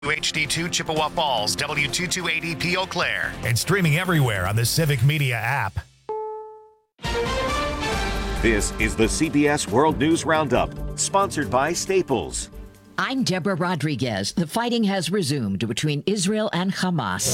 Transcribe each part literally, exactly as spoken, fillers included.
H D two Chippewa Falls, W two two eight E P Eau Claire. And streaming everywhere on the Civic Media app. This is the C B S World News Roundup, sponsored by Staples. I'm Deborah Rodriguez. The fighting has resumed between Israel and Hamas.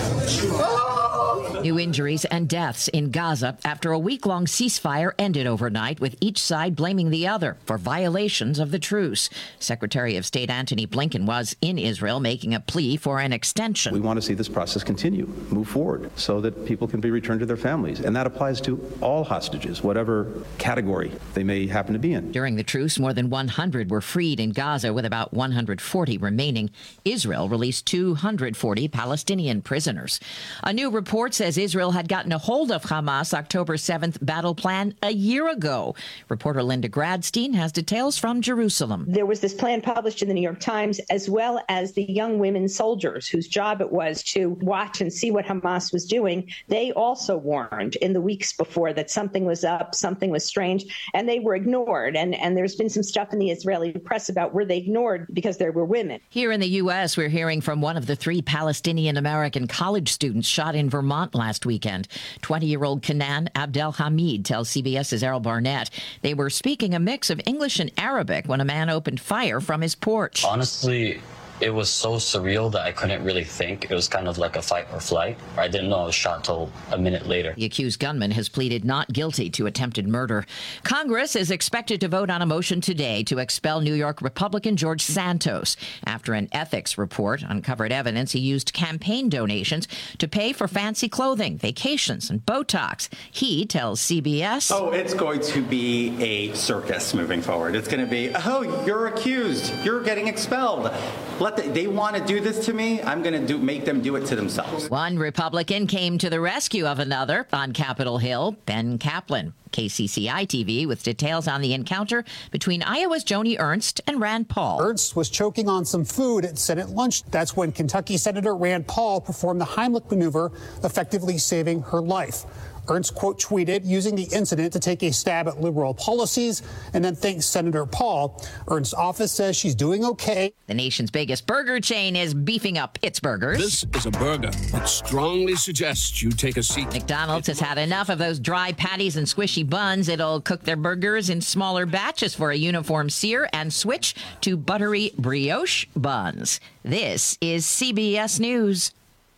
New injuries and deaths in Gaza after a week-long ceasefire ended overnight, with each side blaming the other for violations of the truce. Secretary of State Antony Blinken was in Israel making a plea for an extension. We want to see this process continue, move forward, so that people can be returned to their families. And that applies to all hostages, whatever category they may happen to be in. During the truce, more than one hundred were freed in Gaza, with about one hundred forty remaining. Israel released two hundred forty Palestinian prisoners. A new report says Israel had gotten a hold of Hamas' October seventh battle plan a year ago. Reporter Linda Gradstein has details from Jerusalem. There was this plan published in the New York Times, as well as the young women soldiers whose job it was to watch and see what Hamas was doing. They also warned in the weeks before that something was up, something was strange, and they were ignored. And, and there's been some stuff in the Israeli press about were they ignored because there were women. Here in the U S, we're hearing from one of the three Palestinian-American college students shot in Vermont last weekend. twenty-year-old Kanan Abdelhamid tells CBS's Errol Barnett they were speaking a mix of English and Arabic when a man opened fire from his porch. Honestly, it was so surreal that I couldn't really think. It was kind of like a fight or flight. I didn't know I was shot till a minute later. The accused gunman has pleaded not guilty to attempted murder. Congress is expected to vote on a motion today to expel New York Republican George Santos after an ethics report uncovered evidence he used campaign donations to pay for fancy clothing, vacations, and Botox. He tells C B S, Oh, it's going to be a circus moving forward. It's going to be, oh, you're accused. You're getting expelled. Let the, they want to do this to me. I'm going to do make them do it to themselves. One Republican came to the rescue of another on Capitol Hill, Ben Kaplan. K C C I T V with details on the encounter between Iowa's Joni Ernst and Rand Paul. Ernst was choking on some food at Senate lunch. That's when Kentucky Senator Rand Paul performed the Heimlich maneuver, effectively saving her life. Ernst quote tweeted using the incident to take a stab at liberal policies and then thanks Senator Paul. Ernst's office says she's doing okay. The nation's biggest burger chain is beefing up its burgers. This is a burger that strongly suggests you take a seat. McDonald's has had enough of those dry patties and squishy buns. It'll cook their burgers in smaller batches for a uniform sear and switch to buttery brioche buns. This is C B S News.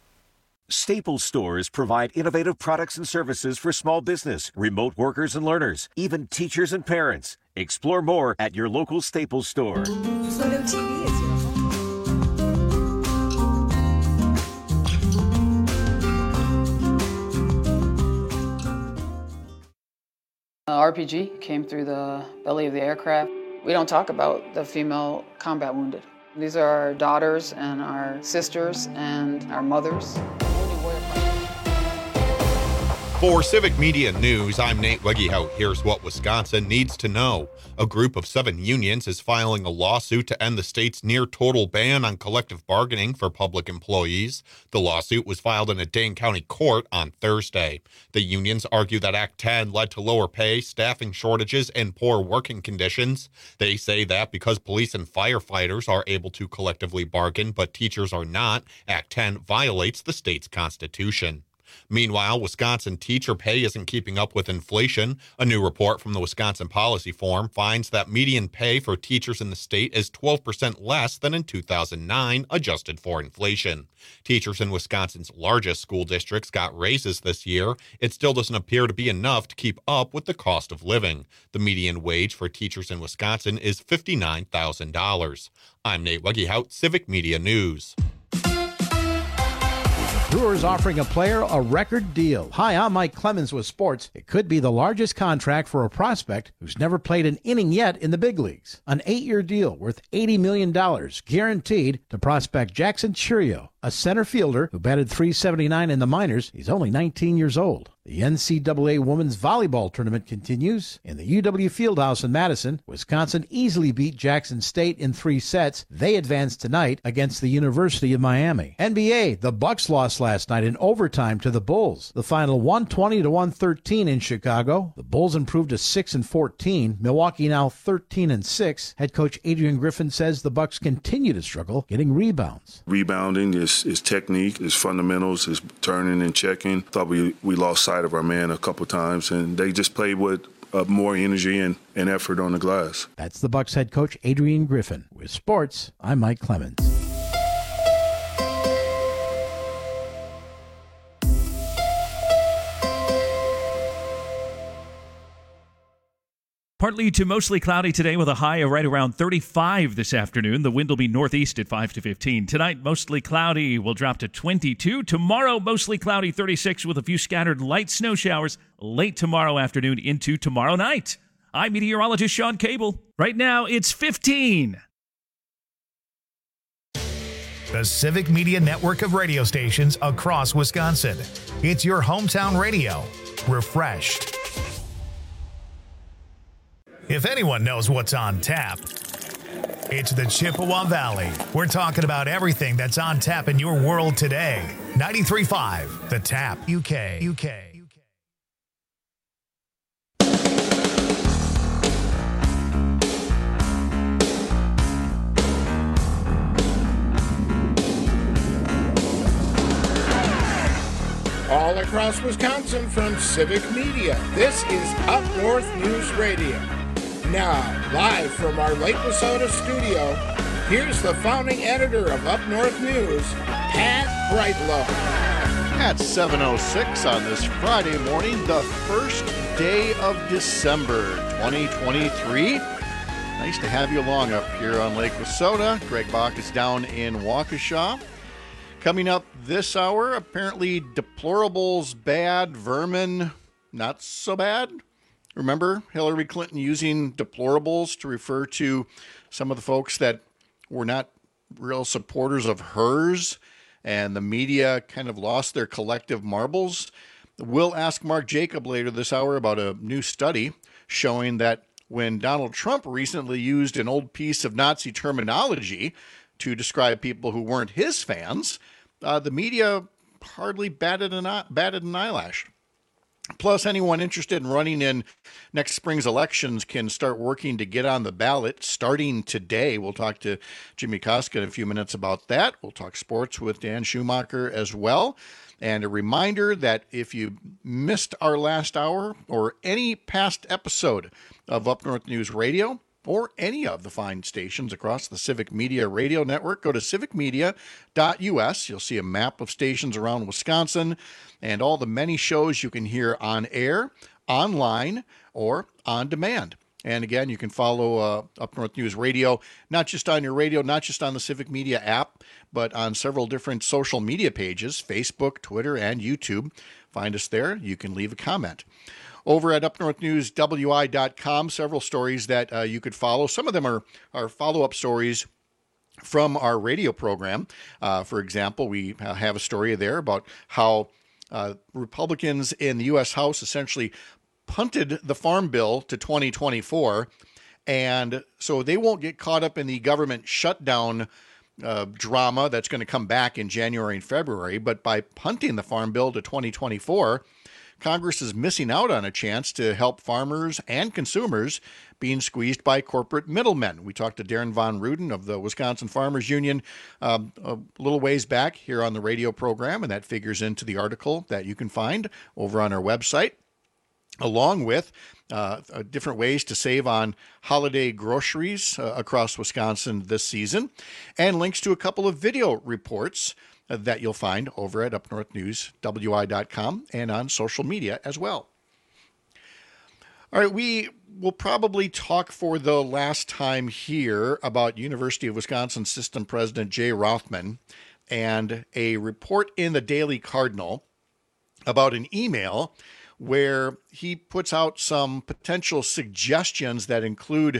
Staples stores provide innovative products and services for small business, remote workers and learners, even teachers and parents. Explore more at your local Staples store. Photo T V is your Uh, R P G came through the belly of the aircraft. We don't talk about the female combat wounded. These are our daughters and our sisters and our mothers. For Civic Media News, I'm Nate Wegehout. Here's what Wisconsin needs to know. A group of seven unions is filing a lawsuit to end the state's near-total ban on collective bargaining for public employees. The lawsuit was filed in a Dane County court on Thursday. The unions argue that Act ten led to lower pay, staffing shortages, and poor working conditions. They say that because police and firefighters are able to collectively bargain, but teachers are not, Act ten violates the state's constitution. Meanwhile, Wisconsin teacher pay isn't keeping up with inflation. A new report from the Wisconsin Policy Forum finds that median pay for teachers in the state is twelve percent less than in two thousand nine, adjusted for inflation. Teachers in Wisconsin's largest school districts got raises this year. It still doesn't appear to be enough to keep up with the cost of living. The median wage for teachers in Wisconsin is fifty-nine thousand dollars. I'm Nate Wegehout, Civic Media News. Brewers offering a player a record deal. Hi, I'm Mike Clemens with sports. It could be the largest contract for a prospect who's never played an inning yet in the big leagues. An eight-year deal worth eighty million dollars guaranteed to prospect Jackson Chourio. a center fielder who batted three seventy-nine in the minors. He's only nineteen years old. The N C double A Women's Volleyball Tournament continues. In the U W Fieldhouse in Madison, Wisconsin easily beat Jackson State in three sets. They advanced tonight against the University of Miami. N B A, the Bucks lost last night in overtime to the Bulls. The final one twenty to one thirteen in Chicago. The Bulls improved to six and fourteen. Milwaukee now thirteen and six. Head coach Adrian Griffin says the Bucks continue to struggle getting rebounds. Rebounding is, is technique, is fundamentals, is turning and checking. Thought we, we lost sight of our man a couple times, and they just played with uh, more energy and, and effort on the glass. That's the Bucks head coach Adrian Griffin. With sports, I'm Mike Clemens. Partly to mostly cloudy today with a high of right around thirty-five this afternoon. The wind will be northeast at five to fifteen. Tonight, mostly cloudy, will drop to twenty-two. Tomorrow, mostly cloudy, thirty-six, with a few scattered light snow showers late tomorrow afternoon into tomorrow night. I'm meteorologist Sean Cable. Right now, it's fifteen. The Civic Media network of radio stations across Wisconsin. It's your hometown radio. Refreshed. If anyone knows what's on tap, it's the Chippewa Valley. We're talking about everything that's on tap in your world today. ninety-three point five, The Tap, U K. U K. All across Wisconsin from Civic Media, this is Up North News Radio. Now, live from our Lake Wissota studio, here's the founding editor of Up North News, Pat Brightlow. At seven oh six on this Friday morning, the first day of December twenty twenty-three. Nice to have you along up here on Lake Wissota. Greg Bach is down in Waukesha. Coming up this hour, apparently deplorables bad, vermin not so bad. Remember Hillary Clinton using deplorables to refer to some of the folks that were not real supporters of hers, and the media kind of lost their collective marbles? We'll ask Mark Jacob later this hour about a new study showing that when Donald Trump recently used an old piece of Nazi terminology to describe people who weren't his fans, uh, the media hardly batted an, batted an eyelash. Plus, anyone interested in running in next spring's elections can start working to get on the ballot starting today. We'll talk to Jimmy Koska in a few minutes about that. We'll talk sports with Dan Schumacher as well. And a reminder that if you missed our last hour or any past episode of Up North News Radio, or any of the fine stations across the Civic Media Radio Network, go to civic media dot U S. You'll see a map of stations around Wisconsin and all the many shows you can hear on air, online, or on demand. And again, you can follow uh, Up North News Radio, not just on your radio, not just on the Civic Media app, but on several different social media pages, Facebook, Twitter, and YouTube. Find us there. You can leave a comment. Over at up north news w i dot com, several stories that uh, you could follow. Some of them are, are follow-up stories from our radio program. Uh, for example, we have a story there about how uh, Republicans in the U S House essentially punted the Farm Bill to twenty twenty-four, and so they won't get caught up in the government shutdown uh, drama that's going to come back in January and February. But by punting the Farm Bill to twenty twenty-four, Congress is missing out on a chance to help farmers and consumers being squeezed by corporate middlemen. We talked to Darren Von Ruden of the Wisconsin Farmers Union um, a little ways back here on the radio program, and that figures into the article that you can find over on our website, along with uh, different ways to save on holiday groceries uh, across Wisconsin this season, and links to a couple of video reports that you'll find over at up north news w i dot com and on social media as well. All right, we will probably talk for the last time here about University of Wisconsin System President Jay Rothman and a report in the Daily Cardinal about an email where he puts out some potential suggestions that include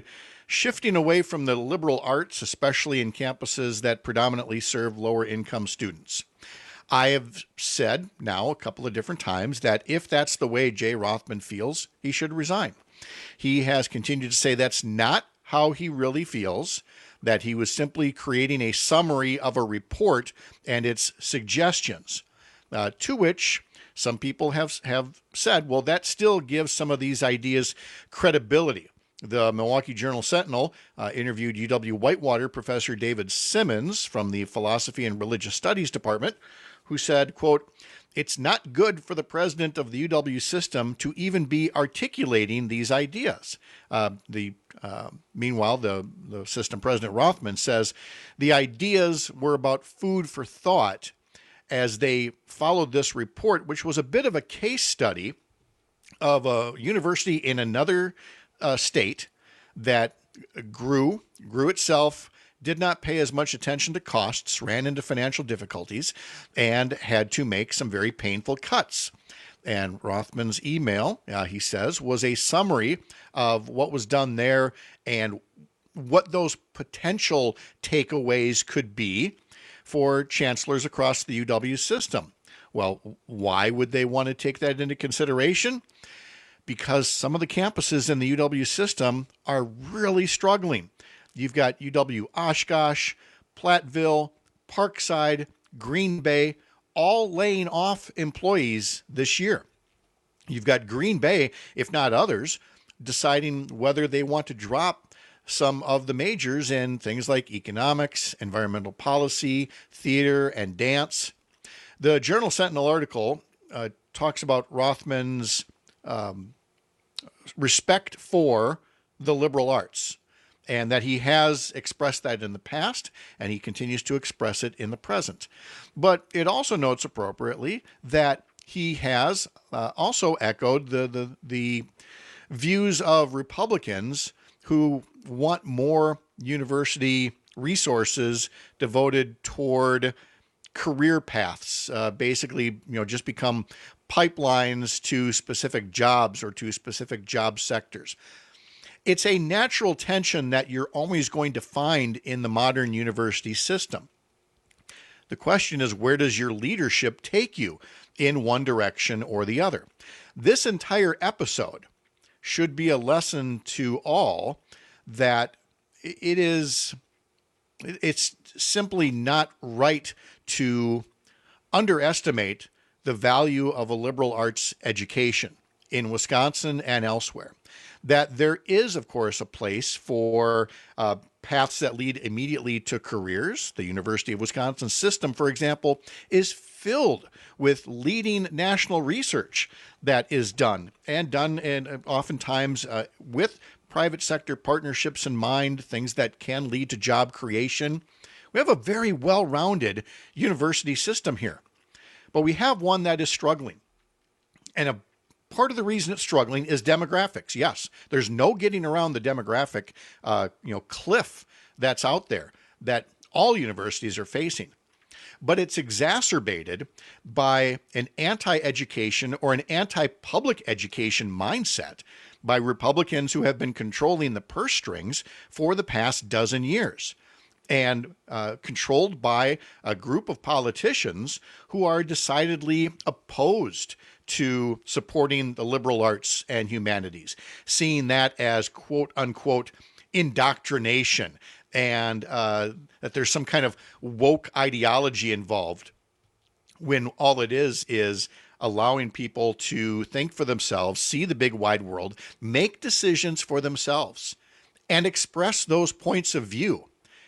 shifting away from the liberal arts, especially in campuses that predominantly serve lower income students. I have said now a couple of different times that if that's the way Jay Rothman feels, he should resign. He has continued to say that's not how he really feels, that he was simply creating a summary of a report and its suggestions, uh, to which some people have, have said, well, that still gives some of these ideas credibility. The Milwaukee Journal-Sentinel uh, interviewed U W Whitewater professor David Simmons from the Philosophy and Religious Studies Department, who said, quote, "It's not good for the president of the U W system to even be articulating these ideas." Uh, the uh, meanwhile, the, the system president Rothman says the ideas were about food for thought as they followed this report, which was a bit of a case study of a university in another uh, state that grew, grew itself, did not pay as much attention to costs, ran into financial difficulties, and had to make some very painful cuts. And Rothman's email, uh, he says, was a summary of what was done there and what those potential takeaways could be for chancellors across the U W system. Well, why would they want to take that into consideration? Because some of the campuses in the U W system are really struggling. You've got U W Oshkosh, Platteville, Parkside, Green Bay, all laying off employees this year. You've got Green Bay, if not others, deciding whether they want to drop some of the majors in things like economics, environmental policy, theater, and dance. The Journal-Sentinel article uh, talks about Rothman's um, respect for the liberal arts, and that he has expressed that in the past, and he continues to express it in the present. But it also notes appropriately that he has uh, also echoed the, the, the views of Republicans who want more university resources devoted toward career paths, uh, basically, you know, just become pipelines to specific jobs or to specific job sectors. It's a natural tension that you're always going to find in the modern university system. The question is, where does your leadership take you in one direction or the other? This entire episode should be a lesson to all that it is, it's simply not right to underestimate the value of a liberal arts education in Wisconsin and elsewhere. That there is, of course, a place for uh, paths that lead immediately to careers. The University of Wisconsin system, for example, is filled with leading national research that is done, and done and oftentimes uh, with private sector partnerships in mind, things that can lead to job creation. We have a very well-rounded university system here, but we have one that is struggling. And a part of the reason it's struggling is demographics. Yes, there's no getting around the demographic uh, you know, cliff that's out there that all universities are facing. But it's exacerbated by an anti-education or an anti-public education mindset by Republicans who have been controlling the purse strings for the past dozen years, and uh, controlled by a group of politicians who are decidedly opposed to supporting the liberal arts and humanities, seeing that as quote unquote indoctrination, and uh, that there's some kind of woke ideology involved, when all it is is allowing people to think for themselves, see the big wide world, make decisions for themselves, and express those points of view.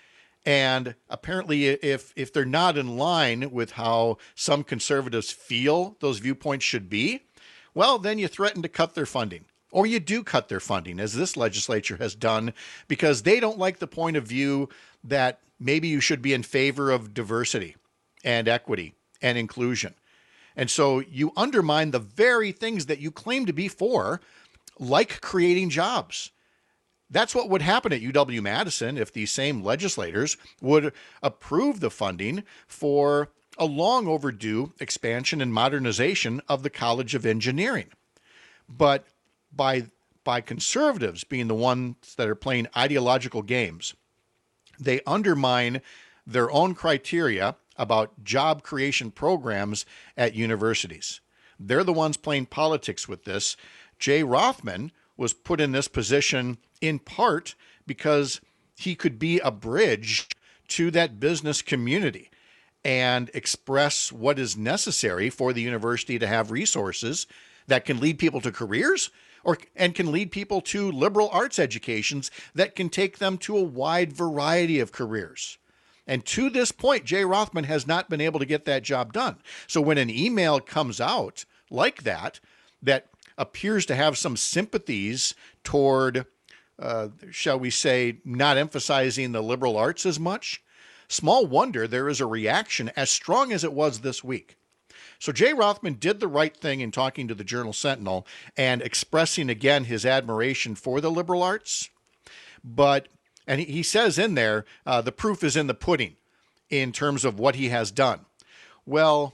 And apparently, if if they're not in line with how some conservatives feel those viewpoints should be, well, then you threaten to cut their funding. Or you do cut their funding, as this legislature has done, because they don't like the point of view that maybe you should be in favor of diversity and equity and inclusion. And so you undermine the very things that you claim to be for, like creating jobs. That's what would happen at U W-Madison if these same legislators would approve the funding for a long overdue expansion and modernization of the College of Engineering. But by by conservatives being the ones that are playing ideological games, they undermine their own criteria about job creation programs at universities. They're the ones playing politics with this. Jay Rothman was put in this position in part because he could be a bridge to that business community and express what is necessary for the university to have resources that can lead people to careers or and can lead people to liberal arts educations that can take them to a wide variety of careers. And to this point, Jay Rothman has not been able to get that job done. So when an email comes out like that, that appears to have some sympathies toward, uh, shall we say, not emphasizing the liberal arts as much, small wonder there is a reaction as strong as it was this week. So Jay Rothman did the right thing in talking to the Journal Sentinel and expressing again his admiration for the liberal arts. But, and he says in there, uh, the proof is in the pudding in terms of what he has done. Well,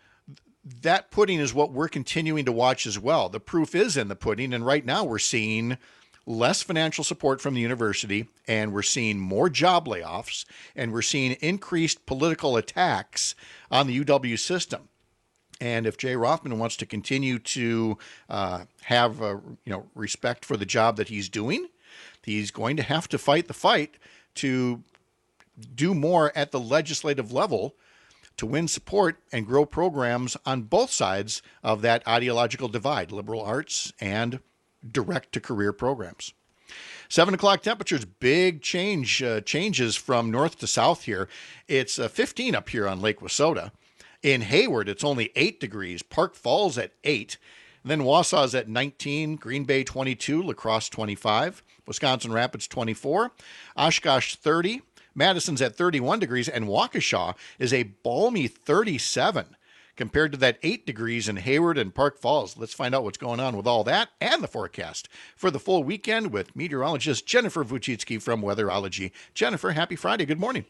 that pudding is what we're continuing to watch as well. The proof is in the pudding, and right now we're seeing less financial support from the university, and we're seeing more job layoffs, and we're seeing increased political attacks on the U W system. And if Jay Rothman wants to continue to uh, have uh, you know respect for the job that he's doing, he's going to have to fight the fight to do more at the legislative level to win support and grow programs on both sides of that ideological divide, liberal arts and direct-to-career programs. Seven o'clock temperatures, big change uh, changes from north to south here. It's uh, fifteen up here on Lake Wissota. In Hayward, it's only eight degrees. Park Falls at eight. Then Wausau's at nineteen. Green Bay twenty-two. La Crosse twenty-five. Wisconsin Rapids twenty-four. Oshkosh thirty. Madison's at thirty-one degrees. And Waukesha is a balmy thirty-seven compared to that eight degrees in Hayward and Park Falls. Let's find out what's going on with all that and the forecast for the full weekend with meteorologist Jennifer Vuchitsky from Weatherology. Jennifer, happy Friday. Good morning.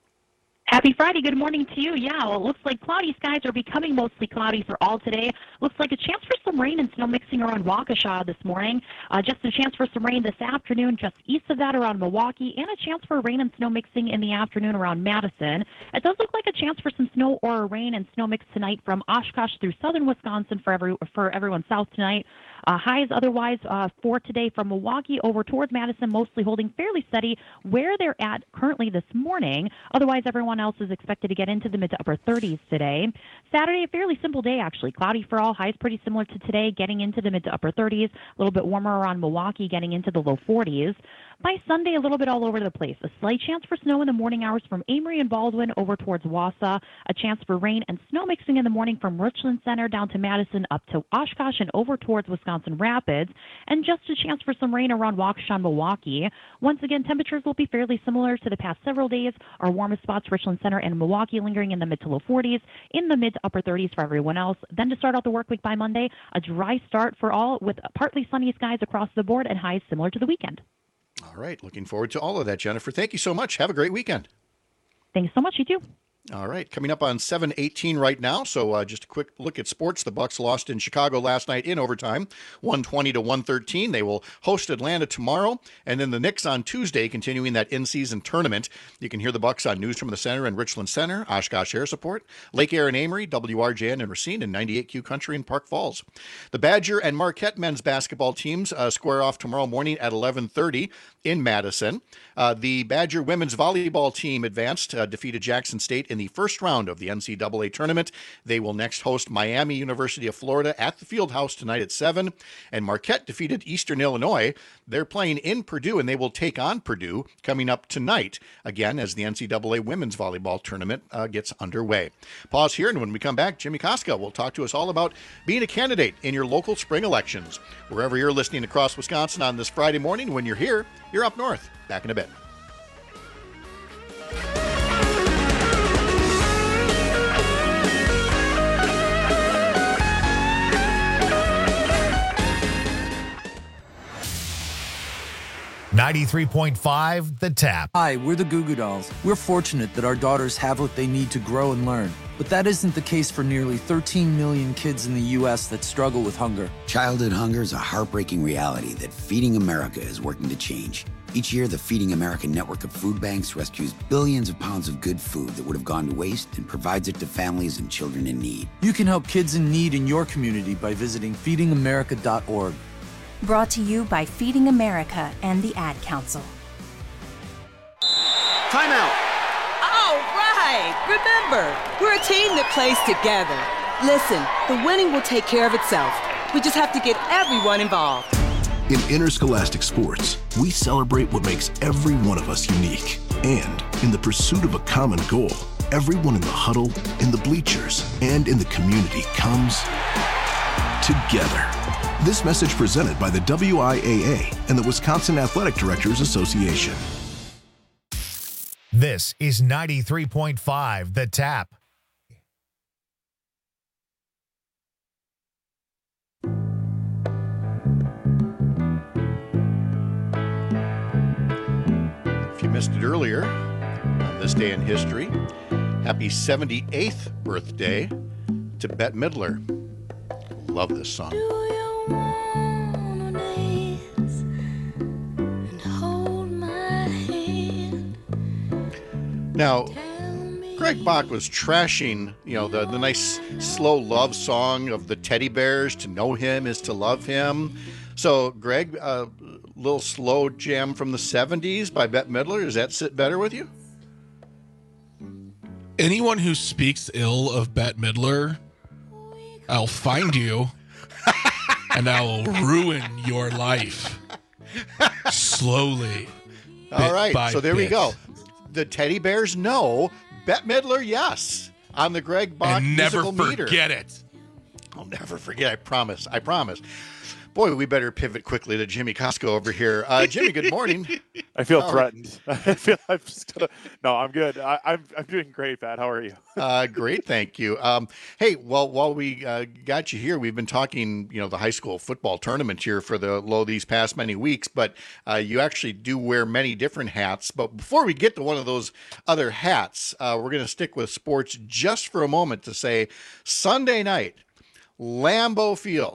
Happy Friday. Good morning to you. Yeah, well, it looks like cloudy skies are becoming mostly cloudy for all today. Looks like a chance for some rain and snow mixing around Waukesha this morning. Uh, just a chance for some rain this afternoon just east of that around Milwaukee, and a chance for rain and snow mixing in the afternoon around Madison. It does look like a chance for some snow or rain and snow mix tonight from Oshkosh through southern Wisconsin for every for everyone south tonight. Uh, highs otherwise uh, for today from Milwaukee over towards Madison, mostly holding fairly steady where they're at currently this morning. Otherwise, everyone else is expected to get into the mid to upper thirties today. Saturday, a fairly simple day, actually. Cloudy for all, highs pretty similar to today, getting into the mid to upper thirties. A little bit warmer around Milwaukee, getting into the low forties. By Sunday, a little bit all over the place. A slight chance for snow in the morning hours from Amory and Baldwin over towards Wausau. A chance for rain and snow mixing in the morning from Richland Center down to Madison up to Oshkosh and over towards Wisconsin Rapids. And just a chance for some rain around Waukesha and Milwaukee. Once again, temperatures will be fairly similar to the past several days. Our warmest spots, Richland Center and Milwaukee, lingering in the mid to low forties, in the mid to upper thirties for everyone else. Then to start out the work week by Monday, a dry start for all with partly sunny skies across the board and highs similar to the weekend. All right. Looking forward to all of that, Jennifer. Thank you so much. Have a great weekend. Thanks so much. You too. All right, coming up on seven eighteen right now. So uh, just a quick look at sports. The Bucks lost in Chicago last night in overtime, one twenty to one thirteen. They will host Atlanta tomorrow, and then the Knicks on Tuesday, continuing that in-season tournament. You can hear the Bucks on News from the Center and Richland Center, Oshkosh Air Support, Lake Air and Amory, W R J N and Racine, and ninety-eight Q Country in Park Falls. The Badger and Marquette men's basketball teams uh, square off tomorrow morning at eleven thirty in Madison. Uh, the Badger women's volleyball team advanced, uh, defeated Jackson State in the first round of the N C double A tournament. They will next host Miami University of Florida at the Fieldhouse tonight at seven. And Marquette defeated Eastern Illinois. They're playing in Purdue, and they will take on Purdue coming up tonight, again, as the N C double A women's volleyball tournament uh, gets underway. Pause here, and when we come back, Jimmy Koska will talk to us all about being a candidate in your local spring elections. Wherever you're listening across Wisconsin on this Friday morning, when you're here, you're up north. Back in a bit. ninety ninety-three point five The Tap. Hi, we're the Goo Goo Dolls. We're fortunate that our daughters have what they need to grow and learn. But that isn't the case for nearly thirteen million kids in the U S that struggle with hunger. Childhood hunger is a heartbreaking reality that Feeding America is working to change. Each year, the Feeding America network of food banks rescues billions of pounds of good food that would have gone to waste and provides it to families and children in need. You can help kids in need in your community by visiting feeding america dot org. Brought to you by Feeding America and the Ad Council. Timeout. All right. Remember, we're a team that plays together. Listen, the winning will take care of itself. We just have to get everyone involved. In interscholastic sports, we celebrate what makes every one of us unique. And in the pursuit of a common goal, everyone in the huddle, in the bleachers, and in the community comes together. This message presented by the W I A A and the Wisconsin Athletic Directors Association. This is ninety-three point five The Tap. If you missed it earlier, on this day in history, happy seventy-eighth birthday to Bette Midler. Love this song. Now, Greg Bach was trashing, you know, the, the nice slow love song of the teddy bears. To know him is to love him. So, Greg, a uh, little slow jam from the seventies by Bette Midler. Does that sit better with you? Anyone who speaks ill of Bette Midler, I'll find you and I will ruin your life slowly. All right, so there bit. we go. The teddy bears, no. Bette Midler, yes. On the Greg Bach and never musical meter. forget it. I'll never forget. I promise. I promise. Boy, we better pivot quickly to Jimmy Costco over here. Uh, Jimmy, good morning. I feel How threatened. I feel I'm just gonna. No, I'm good. I, I'm I'm doing great, Pat. How are you? uh, great, thank you. Um, hey, well, while we uh, got you here, we've been talking, you know, the high school football tournament here for the low these past many weeks. But uh, you actually do wear many different hats. But before we get to one of those other hats, uh, we're going to stick with sports just for a moment to say Sunday night, Lambeau Field.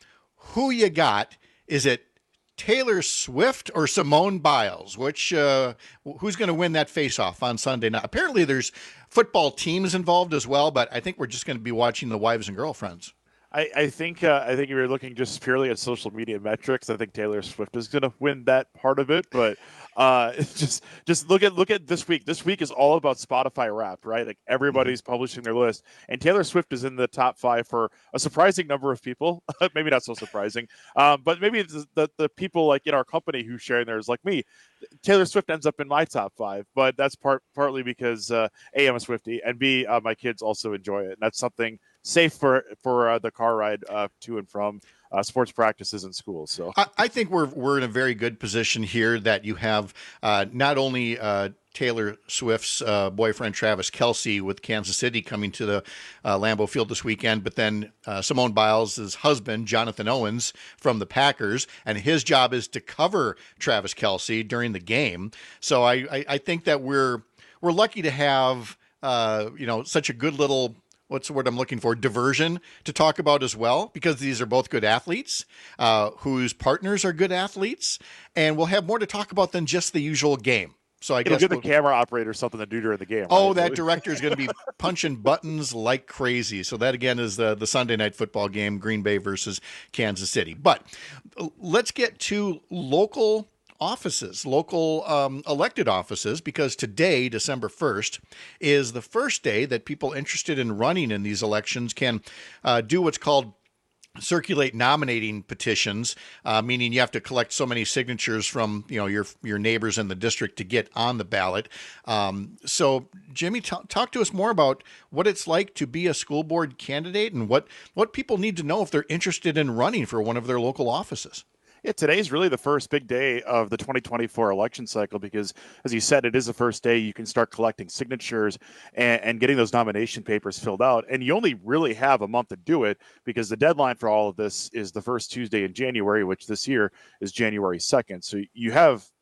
Who you got? Is it Taylor Swift or Simone Biles? Which uh, who's going to win that face-off on Sunday night? Apparently, there's football teams involved as well, but I think we're just going to be watching the wives and girlfriends. I, I think uh, I think if you're looking just purely at social media metrics, I think Taylor Swift is going to win that part of it. But uh, it's just just look at look at this week. This week is all about Spotify Wrapped, right? Like everybody's mm-hmm. publishing their list, and Taylor Swift is in the top five for a surprising number of people. Maybe not so surprising, um, but maybe it's the the people like in our company who share theirs, like me. Taylor Swift ends up in my top five, but that's part partly because uh, A, I'm a Swiftie, and B, uh, my kids also enjoy it, and that's something safe for for uh, the car ride uh, to and from uh, sports practices and schools. So I, I think we're we're in a very good position here that you have uh, not only uh, Taylor Swift's uh, boyfriend Travis Kelce with Kansas City coming to the uh, Lambeau Field this weekend, but then uh, Simone Biles' husband Jonathan Owens from the Packers, and his job is to cover Travis Kelce during the game. So I I, I think that we're we're lucky to have uh, you know such a good little. What's the word I'm looking for? Diversion to talk about as well, because these are both good athletes uh, whose partners are good athletes, and we'll have more to talk about than just the usual game. So I It'll guess give we'll... the camera operator something to do during the game. Oh, right? that director is going to be punching buttons like crazy. So that again is the the Sunday night football game, Green Bay versus Kansas City. But let's get to local offices, local um, elected offices, because today, December first, is the first day that people interested in running in these elections can uh, do what's called circulate nominating petitions, uh, meaning you have to collect so many signatures from you know your your neighbors in the district to get on the ballot. Um, so, Jimmy, t- talk to us more about what it's like to be a school board candidate and what what people need to know if they're interested in running for one of their local offices. Yeah, today's really the first big day of the twenty twenty-four election cycle because, as you said, it is the first day you can start collecting signatures and, and getting those nomination papers filled out. And you only really have a month to do it because the deadline for all of this is the first Tuesday in January, which this year is January second. So you have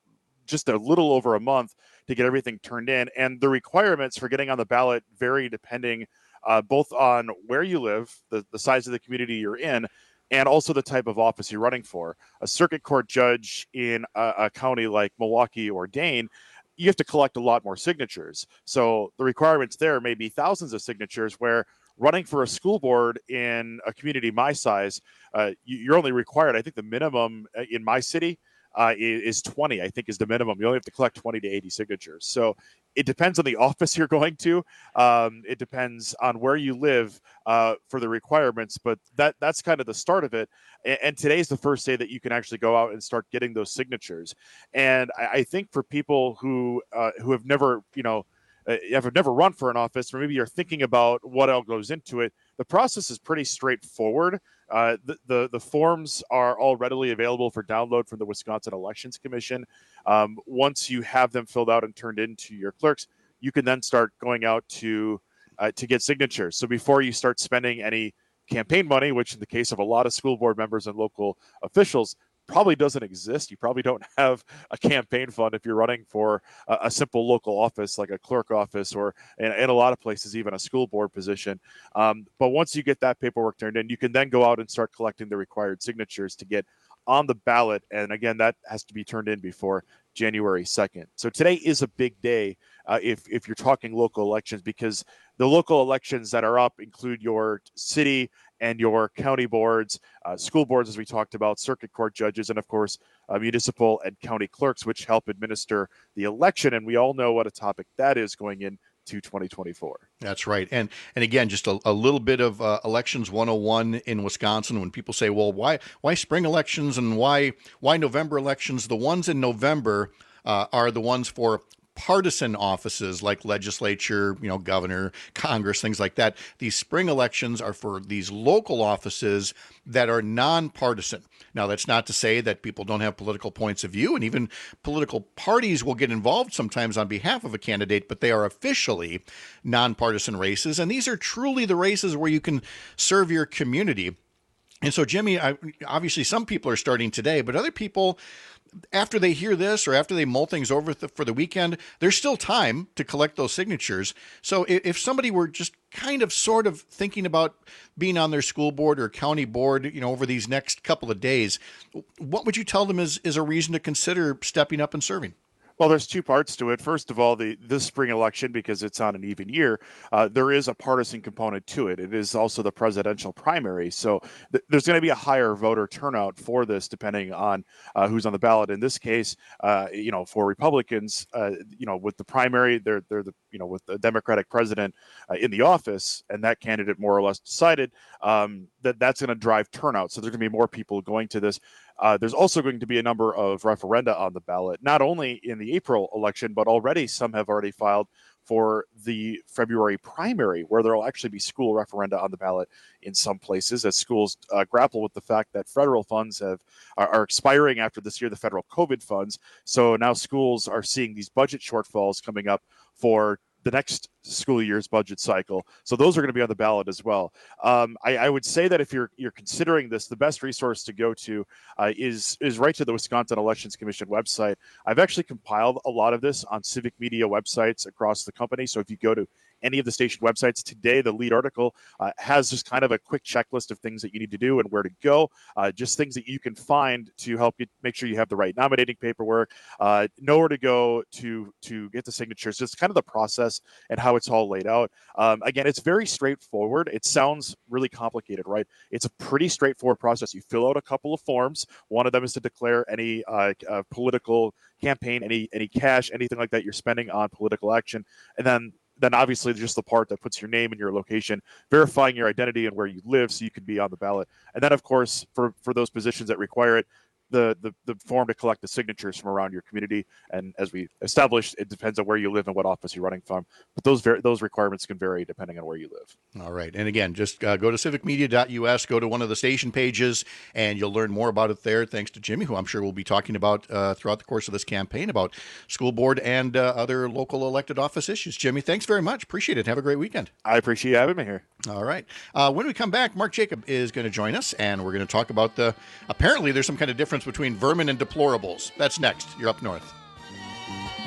just a little over a month to get everything turned in. And the requirements for getting on the ballot vary depending uh, both on where you live, the, the size of the community you're in, and also the type of office you're running for. A circuit court judge in a, a county like Milwaukee or Dane, you have to collect a lot more signatures. So the requirements there may be thousands of signatures, where running for a school board in a community my size, uh, you're only required, I think the minimum in my city uh, is twenty, I think is the minimum. You only have to collect twenty to eighty signatures. So it depends on the office you're going to. Um, it depends on where you live uh, for the requirements, but that that's kind of the start of it. And, and today's the first day that you can actually go out and start getting those signatures. And I, I think for people who uh, who have never, you know, uh, have never run for an office, or maybe you're thinking about what all goes into it, the process is pretty straightforward. Uh, the, the the forms are all readily available for download from the Wisconsin Elections Commission. Um, once you have them filled out and turned into your clerks, you can then start going out to uh, to get signatures. So before you start spending any campaign money, which in the case of a lot of school board members and local officials probably doesn't exist. You probably don't have a campaign fund if you're running for a, a simple local office like a clerk office, or in, in a lot of places even a school board position. Um, but once you get that paperwork turned in, you can then go out and start collecting the required signatures to get on the ballot. And again, that has to be turned in before January second. So today is a big day uh, if, if you're talking local elections, because the local elections that are up include your city and your county boards, uh, school boards, as we talked about, circuit court judges, and of course, uh, municipal and county clerks, which help administer the election. And we all know what a topic that is going into twenty twenty-four. That's right. And and again, just a, a little bit of uh, elections one oh one in Wisconsin. When people say, well, why why spring elections and why why November elections? The ones in November uh, are the ones for partisan offices like legislature, you know, governor, Congress, things like that. These spring elections are for these local offices that are nonpartisan. Now, that's not to say that people don't have political points of view, and even political parties will get involved sometimes on behalf of a candidate, but they are officially nonpartisan races. And these are truly the races where you can serve your community. And so, Jimmy, I, obviously some people are starting today, but other people, after they hear this or after they mull things over th- for the weekend, there's still time to collect those signatures. So if, if somebody were just kind of sort of thinking about being on their school board or county board, you know, over these next couple of days, what would you tell them is, is a reason to consider stepping up and serving? Well, there's two parts to it. First of all, the this spring election, because it's on an even year, uh, there is a partisan component to it. It is also the presidential primary. So th- there's going to be a higher voter turnout for this, depending on uh, who's on the ballot. In this case, uh, you know, for Republicans, uh, you know, with the primary, they're they're the you know with the Democratic president uh, in the office, and that candidate more or less decided um, that that's going to drive turnout. So there's going to be more people going to this. Uh, there's also going to be a number of referenda on the ballot, not only in the April election, but already some have already filed for the February primary, where there will actually be school referenda on the ballot in some places, as schools uh, grapple with the fact that federal funds have are, are expiring after this year, the federal COVID funds. So now schools are seeing these budget shortfalls coming up for the next school year's budget cycle. So those are going to be on the ballot as well. Um, I, I would say that if you're you're considering this, the best resource to go to uh, is is right to the Wisconsin Elections Commission website. I've actually compiled a lot of this on civic media websites across the company. So if you go to any of the station websites today, the lead article uh, has just kind of a quick checklist of things that you need to do and where to go, uh, just things that you can find to help you make sure you have the right nominating paperwork, uh, know where to go to to get the signatures, just kind of the process and how it's all laid out. Um, again, it's very straightforward. It sounds really complicated, right? It's a pretty straightforward process. You fill out a couple of forms. One of them is to declare any uh, uh, political campaign, any any cash, anything like that you're spending on political action, and then Then obviously just the part that puts your name and your location, verifying your identity and where you live so you can be on the ballot. And then, of course, for, for those positions that require it, the, the the form to collect the signatures from around your community. And as we established, it depends on where you live and what office you're running from. But those ver- those requirements can vary depending on where you live. All right. And again, just uh, go to civic media dot U S, go to one of the station pages, and you'll learn more about it there. Thanks to Jimmy, who I'm sure we'll be talking about uh, throughout the course of this campaign about school board and uh, other local elected office issues. Jimmy, thanks very much. Appreciate it. Have a great weekend. I appreciate you having me here. All right. Uh, when we come back, Mark Jacob is going to join us, and we're going to talk about the, apparently there's some kind of difference between vermin and deplorables. That's next. You're Up North.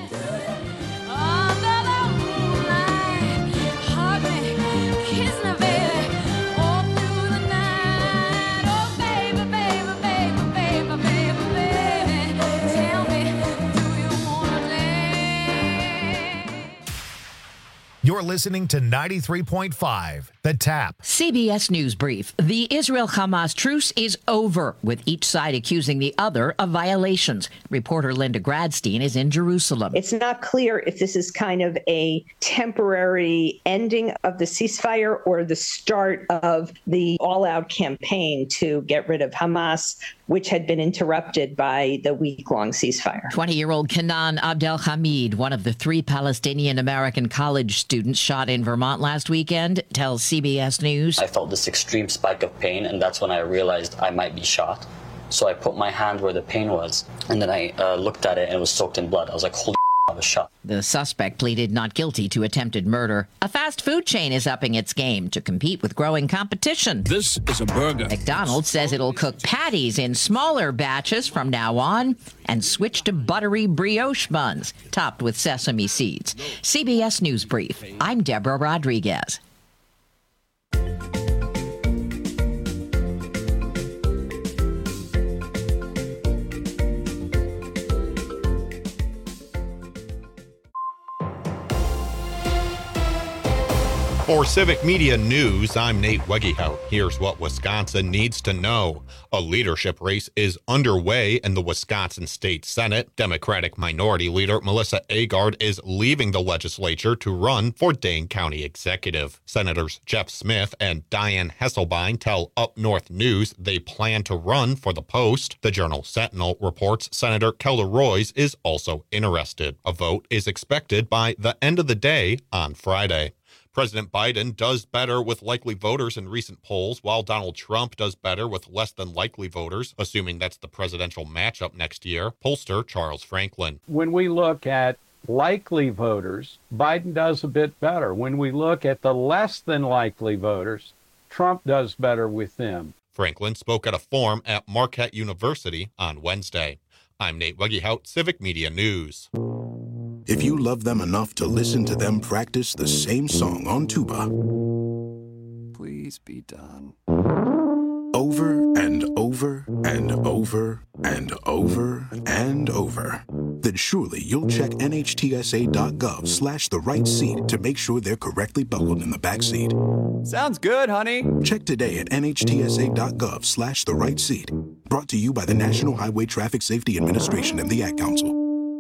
You're listening to ninety-three point five, The Tap. C B S News Brief. The Israel-Hamas truce is over, with each side accusing the other of violations. Reporter Linda Gradstein is in Jerusalem. It's not clear if this is kind of a temporary ending of the ceasefire or the start of the all-out campaign to get rid of Hamas, which had been interrupted by the week-long ceasefire. twenty-year-old Kenan Abdelhamid, one of the three Palestinian-American college students shot in Vermont last weekend, tells C B S News. I felt this extreme spike of pain, and that's when I realized I might be shot. So I put my hand where the pain was, and then I uh, looked at it, and it was soaked in blood. I was like, holy I was shot. The suspect pleaded not guilty to attempted murder. A fast food chain is upping its game to compete with growing competition. This is a burger. McDonald's says it'll cook patties in smaller batches from now on and switch to buttery brioche buns topped with sesame seeds. C B S News Brief. I'm Deborah Rodriguez. For Civic Media News, I'm Nate Wegehout. Here's what Wisconsin needs to know. A leadership race is underway in the Wisconsin State Senate. Democratic Minority Leader Melissa Agard is leaving the legislature to run for Dane County Executive. Senators Jeff Smith and Diane Hesselbein tell Up North News they plan to run for the post. The Journal Sentinel reports Senator Keller Royce is also interested. A vote is expected by the end of the day on Friday. President Biden does better with likely voters in recent polls, while Donald Trump does better with less than likely voters, assuming that's the presidential matchup next year. Pollster Charles Franklin. When we look at likely voters, Biden does a bit better. When we look at the less than likely voters, Trump does better with them. Franklin spoke at a forum at Marquette University on Wednesday. I'm Nate Wegehout, Civic Media News. If you love them enough to listen to them practice the same song on tuba, please be done. Over and over and over and over and over, then surely you'll check N H T S A dot gov slash the right seat to make sure they're correctly buckled in the back seat. Sounds good, honey. Check today at N H T S A dot gov slash the right seat. Brought to you by the National Highway Traffic Safety Administration and the Ad Council.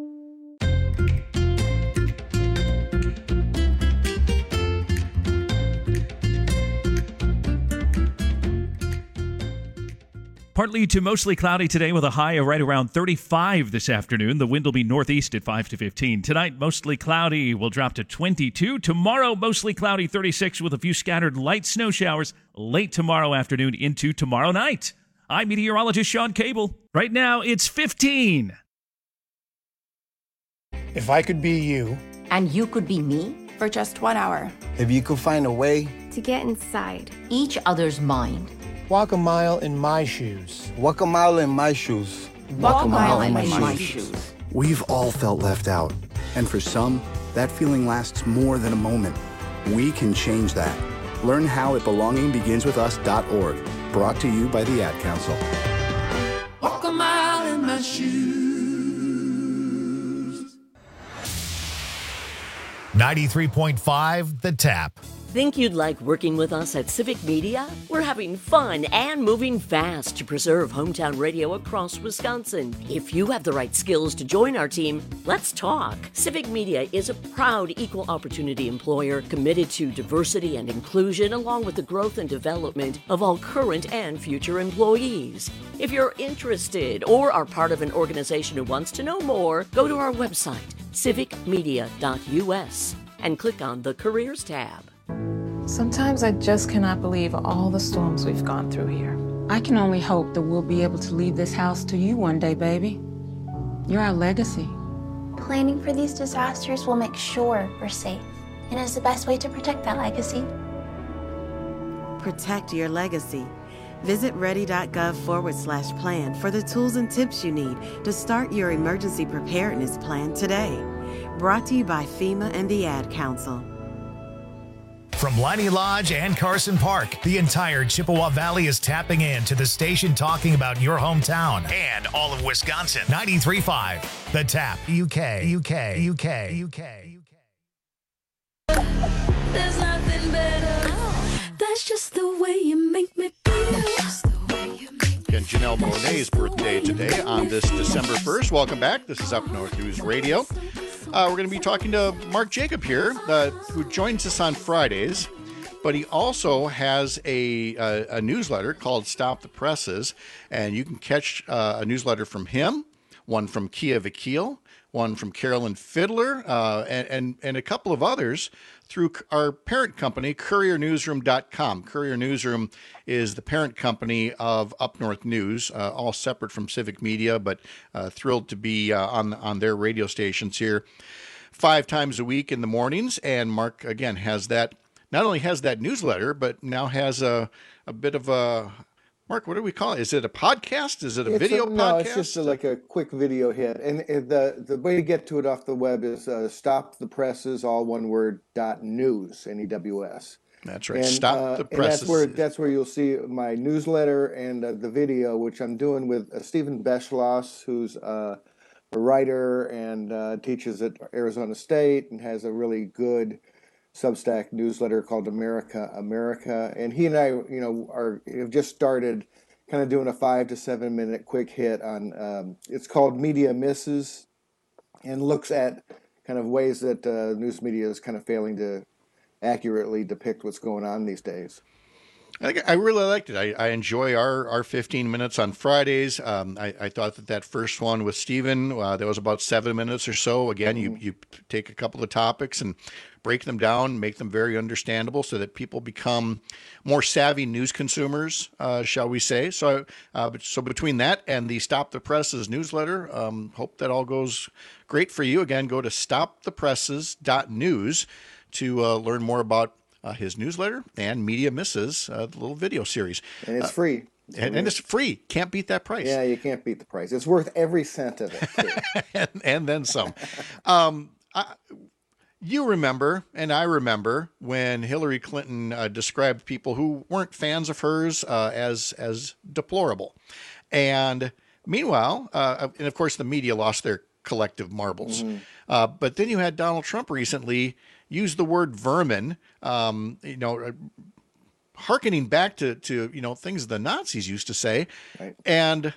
Partly to mostly cloudy today with a high of right around thirty-five this afternoon. The wind will be northeast at five to fifteen. Tonight, mostly cloudy, will drop to twenty-two. Tomorrow, mostly cloudy, thirty-six with a few scattered light snow showers late tomorrow afternoon into tomorrow night. I'm meteorologist Sean Cable. Right now, it's fifteen. If I could be you. And you could be me for just one hour. If you could find a way to get inside each other's mind. Walk a mile in my shoes. Walk a mile in my shoes. Walk, Walk a mile, mile in, in my, my shoes. shoes. We've all felt left out. And for some, that feeling lasts more than a moment. We can change that. Learn how at belonging begins with us dot org. Brought to you by the Ad Council. Walk a mile in my shoes. ninety-three point five The Tap. Think you'd like working with us at Civic Media? We're having fun and moving fast to preserve hometown radio across Wisconsin. If you have the right skills to join our team, let's talk. Civic Media is a proud equal opportunity employer committed to diversity and inclusion, along with the growth and development of all current and future employees. If you're interested or are part of an organization who wants to know more, go to our website, civic media dot U S, and click on the Careers tab. Sometimes I just cannot believe all the storms we've gone through here. I can only hope that we'll be able to leave this house to you one day, baby. You're our legacy. Planning for these disasters will make sure we're safe, and is the best way to protect that legacy. Protect your legacy. Visit ready.gov forward slash plan for the tools and tips you need to start your emergency preparedness plan today. Brought to you by FEMA and the Ad Council. From Liney Lodge and Carson Park, the entire Chippewa Valley is tapping in to the station talking about your hometown and all of Wisconsin. ninety-three point five, The Tap, U K, U K, U K, U K, U K. There's nothing better. Oh, that's just the way you make me feel. Again, Janelle Monáe's birthday today on this December first. Welcome back. This is Up North News Radio. Uh, we're going to be talking to Mark Jacob here, uh, who joins us on Fridays, but he also has a, a, a newsletter called Stop the Presses, and you can catch uh, a newsletter from him, one from Kia Vakil, one from Carolyn Fiddler, uh, and, and, and a couple of others through our parent company, courier newsroom dot com. Courier Newsroom is the parent company of Up North News, uh, all separate from Civic Media, but uh, thrilled to be uh, on, on their radio stations here five times a week in the mornings. And Mark, again, has that, not only has that newsletter, but now has a, a bit of a, Mark, what do we call it? Is it a podcast? Is it a it's video a, podcast? No, it's just a, like a quick video hit. And the the way to get to it off the web is uh, Stop the Presses, all one word, dot news, N E W S. That's right. And, Stop uh, the and Presses. that's where, that's where you'll see my newsletter and uh, the video, which I'm doing with uh, Stephen Beschloss, who's uh, a writer and uh, teaches at Arizona State and has a really good Substack newsletter called America America, and he and I, you know, are have just started kind of doing a five to seven minute quick hit on. Um, it's called Media Misses, and looks at kind of ways that uh, news media is kind of failing to accurately depict what's going on these days. I, I really liked it. I, I enjoy our, our fifteen minutes on Fridays. Um, I, I thought that that first one with Stephen, uh, that was about seven minutes or so. Again, mm-hmm. you, you take a couple of topics and break them down, make them very understandable so that people become more savvy news consumers, uh, shall we say. So uh, so between that and the Stop the Presses newsletter, um, hope that all goes great for you. Again, go to stop the presses dot news to uh, learn more about Uh, his newsletter and Media Misses, uh, the little video series. And it's uh, free. It's and, and it's free. Can't beat that price. Yeah, you can't beat the price. It's worth every cent of it, too. and, and then some. um, I, you remember, and I remember, when Hillary Clinton uh, described people who weren't fans of hers uh, as, as deplorable. And meanwhile, uh, and of course the media lost their collective marbles. Mm-hmm. Uh, but then you had Donald Trump recently use the word vermin, um, you know, hearkening back to, to, you know, things the Nazis used to say. Right. And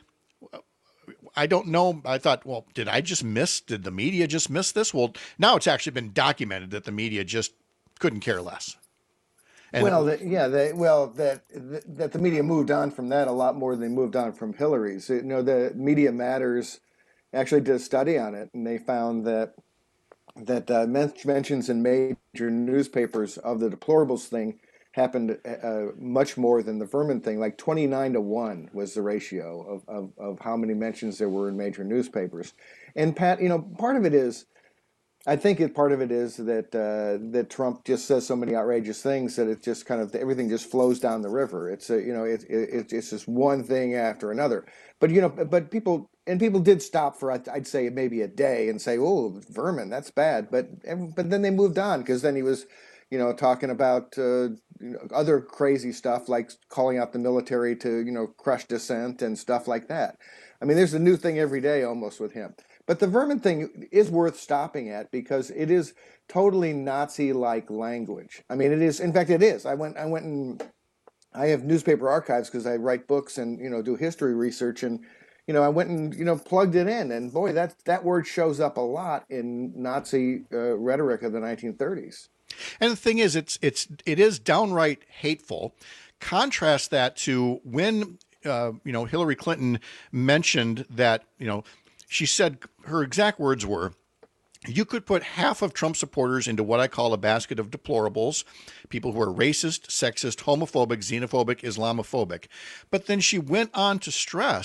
I don't know. I thought, well, did I just miss, did the media just miss this? Well, now it's actually been documented that the media just couldn't care less. And well, the, yeah, they, well, that that the media moved on from that a lot more than they moved on from Hillary's. You know, the Media Matters actually did a study on it, and they found that that uh, mentions in major newspapers of the deplorables thing happened uh, much more than the vermin thing. Like twenty-nine to one was the ratio of, of, of how many mentions there were in major newspapers. And Pat, you know, part of it is, I think it, part of it is that uh, that Trump just says so many outrageous things that it just kind of, everything just flows down the river. It's a, you know, it, it, it's just one thing after another. But, you know, but people, and people did stop for, I'd say maybe a day and say, oh, vermin, that's bad. But, but then they moved on, because then he was, you know, talking about uh, you know, other crazy stuff, like calling out the military to, you know, crush dissent and stuff like that. I mean, there's a new thing every day almost with him. But the vermin thing is worth stopping at, because it is totally Nazi-like language. I mean, it is. In fact, it is. I went. I went and I have newspaper archives because I write books and, you know, do history research, and, you know, I went and, you know, plugged it in, and boy, that that word shows up a lot in Nazi uh, rhetoric of the nineteen thirties. And the thing is, it's it's it is downright hateful. Contrast that to when uh, you know, Hillary Clinton mentioned that, you know, she said her exact words were, you could put half of Trump supporters into what I call a basket of deplorables, people who are racist, sexist, homophobic, xenophobic, Islamophobic. But then she went on to stress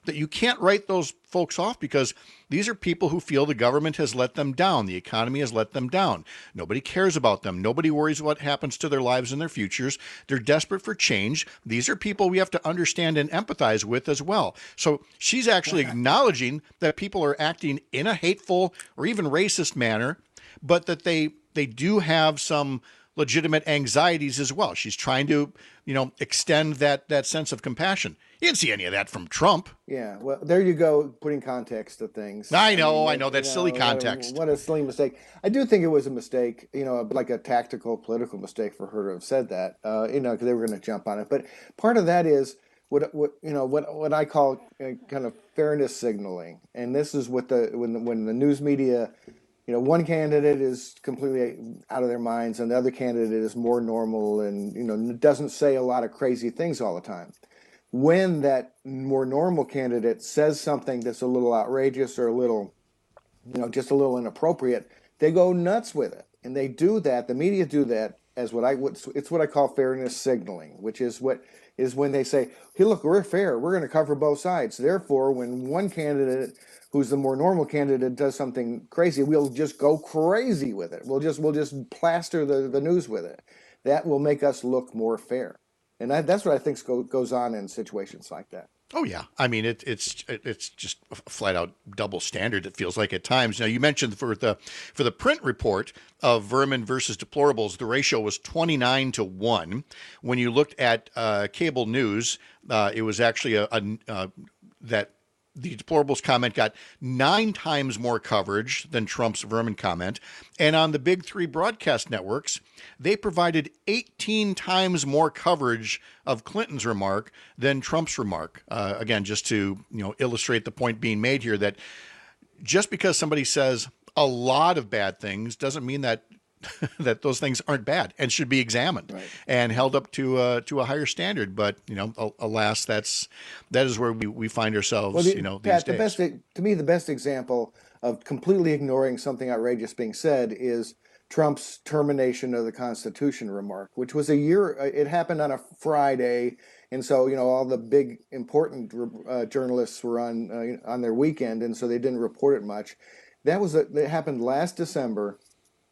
that you can't write those folks off because these are people who feel the government has let them down. The economy has let them down. Nobody cares about them. Nobody worries what happens to their lives and their futures. They're desperate for change. These are people we have to understand and empathize with as well. So she's actually acknowledging that people are acting in a hateful or even racist manner, but that they they do have some legitimate anxieties as well. She's trying to, you know, extend that that sense of compassion. You didn't see any of that from Trump. Yeah, well, there you go, putting context to things. I know, mean, I know, that's you silly know, context. What a silly mistake. I do think it was a mistake, you know, like a tactical political mistake for her to have said that, uh, you know, because they were going to jump on it. But part of that is what, what you know, what what I call uh, kind of fairness signaling. And this is what the when the, when the news media, you know, one candidate is completely out of their minds and the other candidate is more normal and, you know, doesn't say a lot of crazy things all the time. When that more normal candidate says something that's a little outrageous or a little, you know, just a little inappropriate, they go nuts with it. And they do that, the media do that as what I would, it's what I call fairness signaling, which is what is when they say, hey, look, we're fair, we're going to cover both sides. Therefore, when one candidate who's the more normal candidate does something crazy, we'll just go crazy with it. We'll just, we'll just plaster the, the news with it. That will make us look more fair. And I, that's what I think go, goes on in situations like that. Oh yeah, I mean it, it's it, it's just a flat out double standard. It feels like at times. Now you mentioned for the for the print report of vermin versus deplorables, the ratio was twenty-nine to one. When you looked at uh, cable news, uh, it was actually a, a uh, that. The deplorables comment got nine times more coverage than Trump's vermin comment. And on the big three broadcast networks, they provided eighteen times more coverage of Clinton's remark than Trump's remark. Uh, again, just to you know illustrate the point being made here that just because somebody says a lot of bad things doesn't mean that that those things aren't bad and should be examined right. and held up to uh, to a higher standard. But you know, alas, that's that is where we, we find ourselves. Well, the, you know, Pat, these days. The best, to me, the best example of completely ignoring something outrageous being said is Trump's termination of the Constitution remark, which was a year. It happened on a Friday, and so you know all the big important uh, journalists were on uh, on their weekend, and so they didn't report it much. That was a, that happened last December.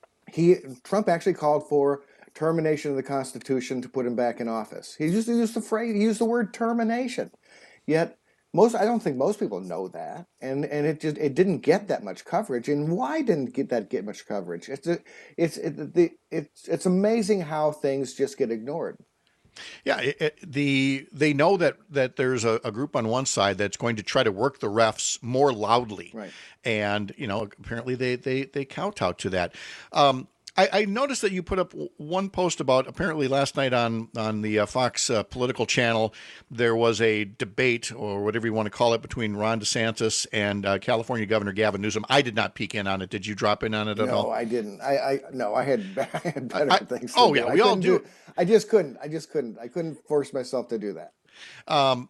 He Trump actually called for termination of the Constitution to put him back in office. He used, he used the phrase, he used the word termination. Yet most, I don't think most people know that, and and it just it didn't get that much coverage. And why didn't get that get much coverage? It's a, it's it, the it's it's amazing how things just get ignored. Yeah, it, it, the they know that that there's a, a group on one side that's going to try to work the refs more loudly, right? And you know, apparently they they they kowtow to that. Um, I, I noticed that you put up one post about apparently last night on on the uh, Fox uh, political channel there was a debate or whatever you want to call it between Ron DeSantis and uh, California Governor Gavin Newsom. I did not peek in on it. Did you drop in on it at no, all? No, I didn't. I, I no, I had, I had better I, things. To oh do. yeah, we I all do. do. I just couldn't. I just couldn't. I couldn't force myself to do that. Um,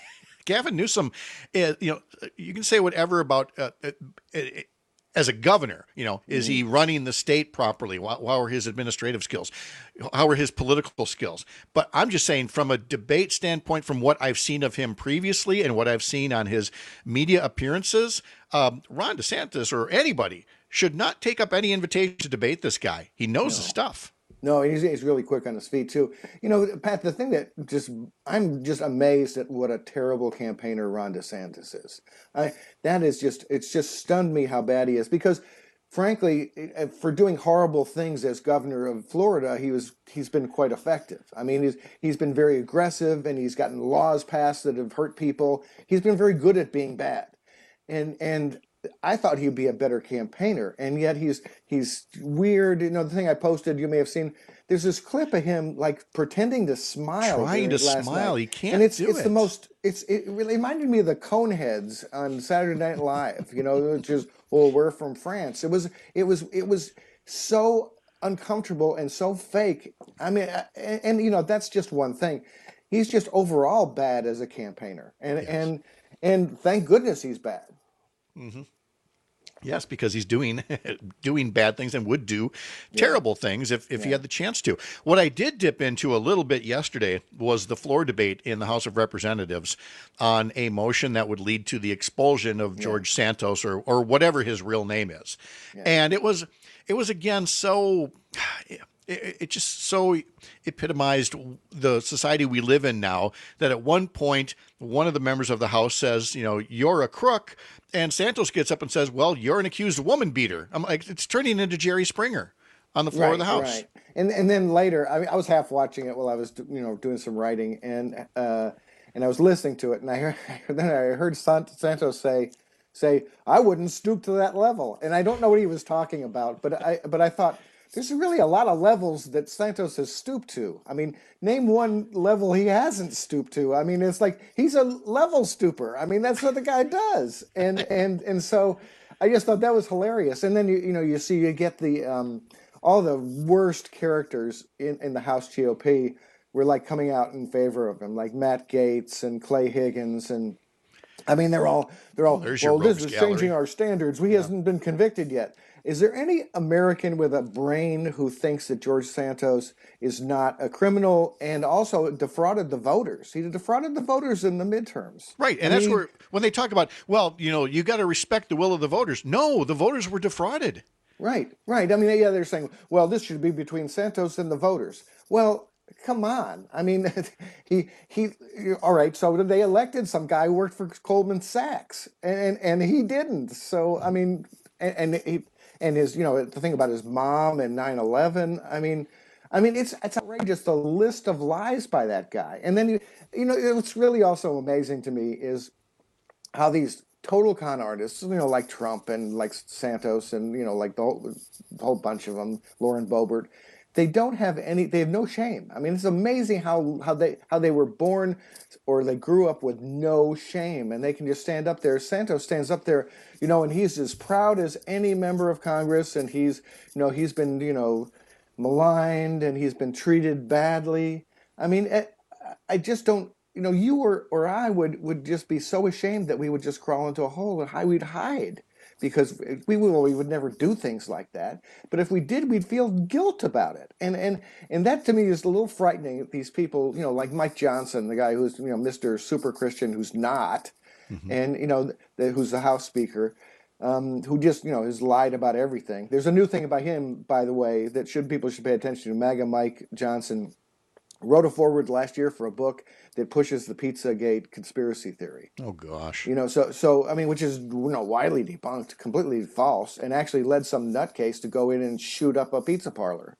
Gavin Newsom, is, you know, you can say whatever about. Uh, it, it, As a governor, you know, is he running the state properly? How are his administrative skills? How are his political skills? But I'm just saying from a debate standpoint, from what I've seen of him previously and what I've seen on his media appearances, um, Ron DeSantis or anybody should not take up any invitation to debate this guy. He knows no. the stuff. No, he's, he's really quick on his feet, too. You know, Pat, the thing that just, I'm just amazed at what a terrible campaigner Ron DeSantis is. I, that is just, it's just stunned me how bad he is because, frankly, for doing horrible things as governor of Florida, he was, he's been quite effective. I mean, he's, he's been very aggressive and he's gotten laws passed that have hurt people. He's been very good at being bad. And, and, I thought he'd be a better campaigner, and yet he's he's weird. You know, the thing I posted, you may have seen. There's this clip of him like pretending to smile, trying to last smile. Night. He can't. And it's do it's it. the most. It's it really reminded me of the Coneheads on Saturday Night Live. You know, which is well, we're from France. It was it was it was so uncomfortable and so fake. I mean, and, and you know that's just one thing. He's just overall bad as a campaigner, and yes. and and thank goodness he's bad. Mm-hmm. Yes, because he's doing doing bad things and would do terrible things if, if he had the chance to. What I did dip into a little bit yesterday was the floor debate in the House of Representatives on a motion that would lead to the expulsion of George Santos or or whatever his real name is. And it was it was again so it, it just so epitomized the society we live in now that at one point one of the members of the House says, you know, you're a crook. And Santos gets up and says, well, you're an accused woman beater. I'm like, it's turning into Jerry Springer on the floor right, of the House. Right. And and then later, I mean, I was half watching it while I was, you know, doing some writing, and uh, and I was listening to it, and I heard, then I heard Santos say, say, I wouldn't stoop to that level, and I don't know what he was talking about, but I but I thought, there's really a lot of levels that Santos has stooped to. I mean, name one level he hasn't stooped to. I mean, it's like he's a level stooper. I mean, that's what the guy does. And and and so I just thought that was hilarious. And then you you know you see you get the um, all the worst characters in, in the House G O P were like coming out in favor of him, like Matt Gaetz and Clay Higgins, and I mean they're all they're all There's well, your this is rogues gallery. changing our standards. We hasn't been convicted yet. Is there any American with a brain who thinks that George Santos is not a criminal and also defrauded the voters? He defrauded the voters in the midterms. Right. And I that's mean, where, when they talk about, well, you know, you got to respect the will of the voters. No, the voters were defrauded. Right, right. I mean, yeah, they're saying, well, this should be between Santos and the voters. Well, come on. I mean, he, he, all right, so they elected some guy who worked for Goldman Sachs, and, and he didn't. So, I mean, and, and he, and his, you know, the thing about his mom and nine eleven, I mean, I mean, it's it's outrageous, the list of lies by that guy. And then, you, you know, what's really also amazing to me is how these total con artists, you know, like Trump and like Santos and, you know, like the whole, the whole bunch of them, Lauren Boebert, they don't have any, they have no shame. I mean, it's amazing how, how they how they were born or they grew up with no shame, and they can just stand up there. Santos stands up there, you know, and he's as proud as any member of Congress, and he's, you know, he's been, you know, maligned and he's been treated badly. I mean, I, I just don't, you know, you or, or I would, would just be so ashamed that we would just crawl into a hole and hide, we'd hide. Because we will, we would never do things like that. But if we did, we'd feel guilt about it. And and and that to me is a little frightening. These people, you know, like Mike Johnson, the guy who's, you know, Mister Super Christian, who's not, mm-hmm. and, you know, the, who's the House Speaker, um, who just, you know, has lied about everything. There's a new thing about him, by the way, that should people should pay attention to. MAGA Mike Johnson wrote a foreword last year for a book that pushes the Pizzagate conspiracy theory. Oh gosh. You know, so so I mean, which is, you know, widely debunked, completely false, and actually led some nutcase to go in and shoot up a pizza parlor.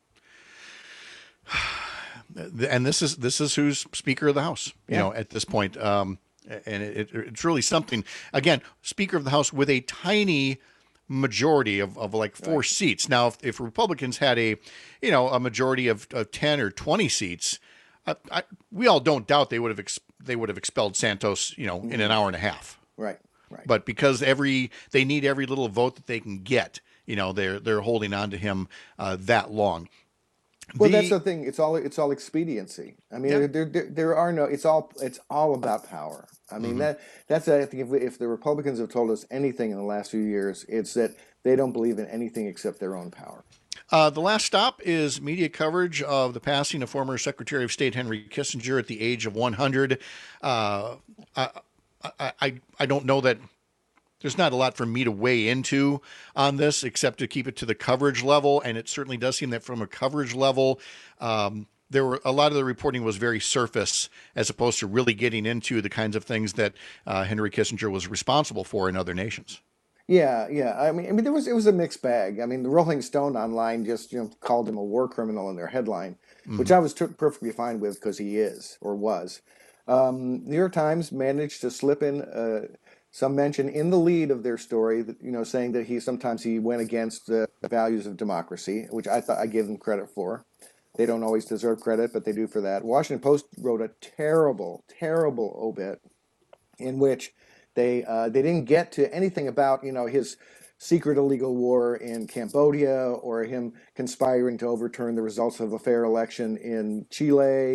And this is this is who's Speaker of the House, you Yeah. know, at this point. Um, and it, it's really something. Again, Speaker of the House with a tiny majority of, of like four Right. seats. Now, if, if Republicans had a, you know, a majority of, of ten or twenty seats, I, I, we all don't doubt they would have ex, they would have expelled Santos, you know, in an hour and a half. Right, right. But because every they need every little vote that they can get, you know, they're they're holding on to him uh, that long. Well, The- that's the thing. It's all it's all expediency. I mean, Yeah. there, there there are no. It's all it's all about power. I mean Mhm. that that's I think if, if the Republicans have told us anything in the last few years, it's that they don't believe in anything except their own power. Uh, the last stop is media coverage of the passing of former Secretary of State Henry Kissinger at the age of one hundred. Uh, I, I, I, I don't know that there's not a lot for me to weigh into on this except to keep it to the coverage level. And it certainly does seem that from a coverage level, um, there were a lot of the reporting was very surface as opposed to really getting into the kinds of things that uh, Henry Kissinger was responsible for in other nations. Yeah, yeah. I mean, I mean, there was it was a mixed bag. I mean, the Rolling Stone online just, you know, called him a war criminal in their headline, which Mhm. I was t- perfectly fine with because he is or was. Um, New York Times managed to slip in uh, some mention in the lead of their story, that, you know, saying that he sometimes he went against the values of democracy, which I thought I give them credit for. They don't always deserve credit, but they do for that. Washington Post wrote a terrible, terrible obit in which they uh, they didn't get to anything about, you know, his secret illegal war in Cambodia or him conspiring to overturn the results of a fair election in Chile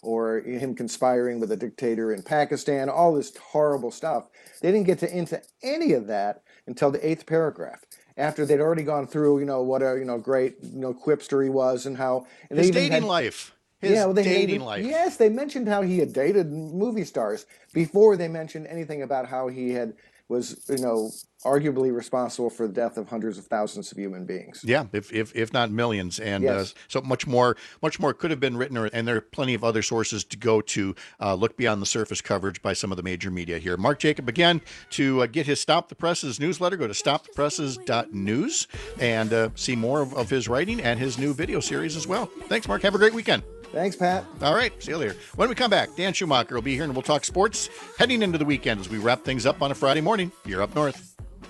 or him conspiring with a dictator in Pakistan, all this horrible stuff. They didn't get to into any of that until the eighth paragraph, after they'd already gone through, you know, what a you know great you know quipster he was and how and his they even dating had, life. His yeah, well, they dating even, life. Yes, they mentioned how he had dated movie stars before they mentioned anything about how he had was you know arguably responsible for the death of hundreds of thousands of human beings. Yeah, if if, if not millions, and Yes. uh, so much more, much more could have been written, or, and there are plenty of other sources to go to uh, look beyond the surface coverage by some of the major media here. Mark Jacob again to uh, get his Stop the Presses newsletter. Go to stop the presses dot news and uh, see more of, of his writing and his new video series as well. Thanks, Mark. Have a great weekend. Thanks, Pat. All right, see you later. When we come back, Dan Schumacher will be here and we'll talk sports heading into the weekend as we wrap things up on a Friday morning. You're up north.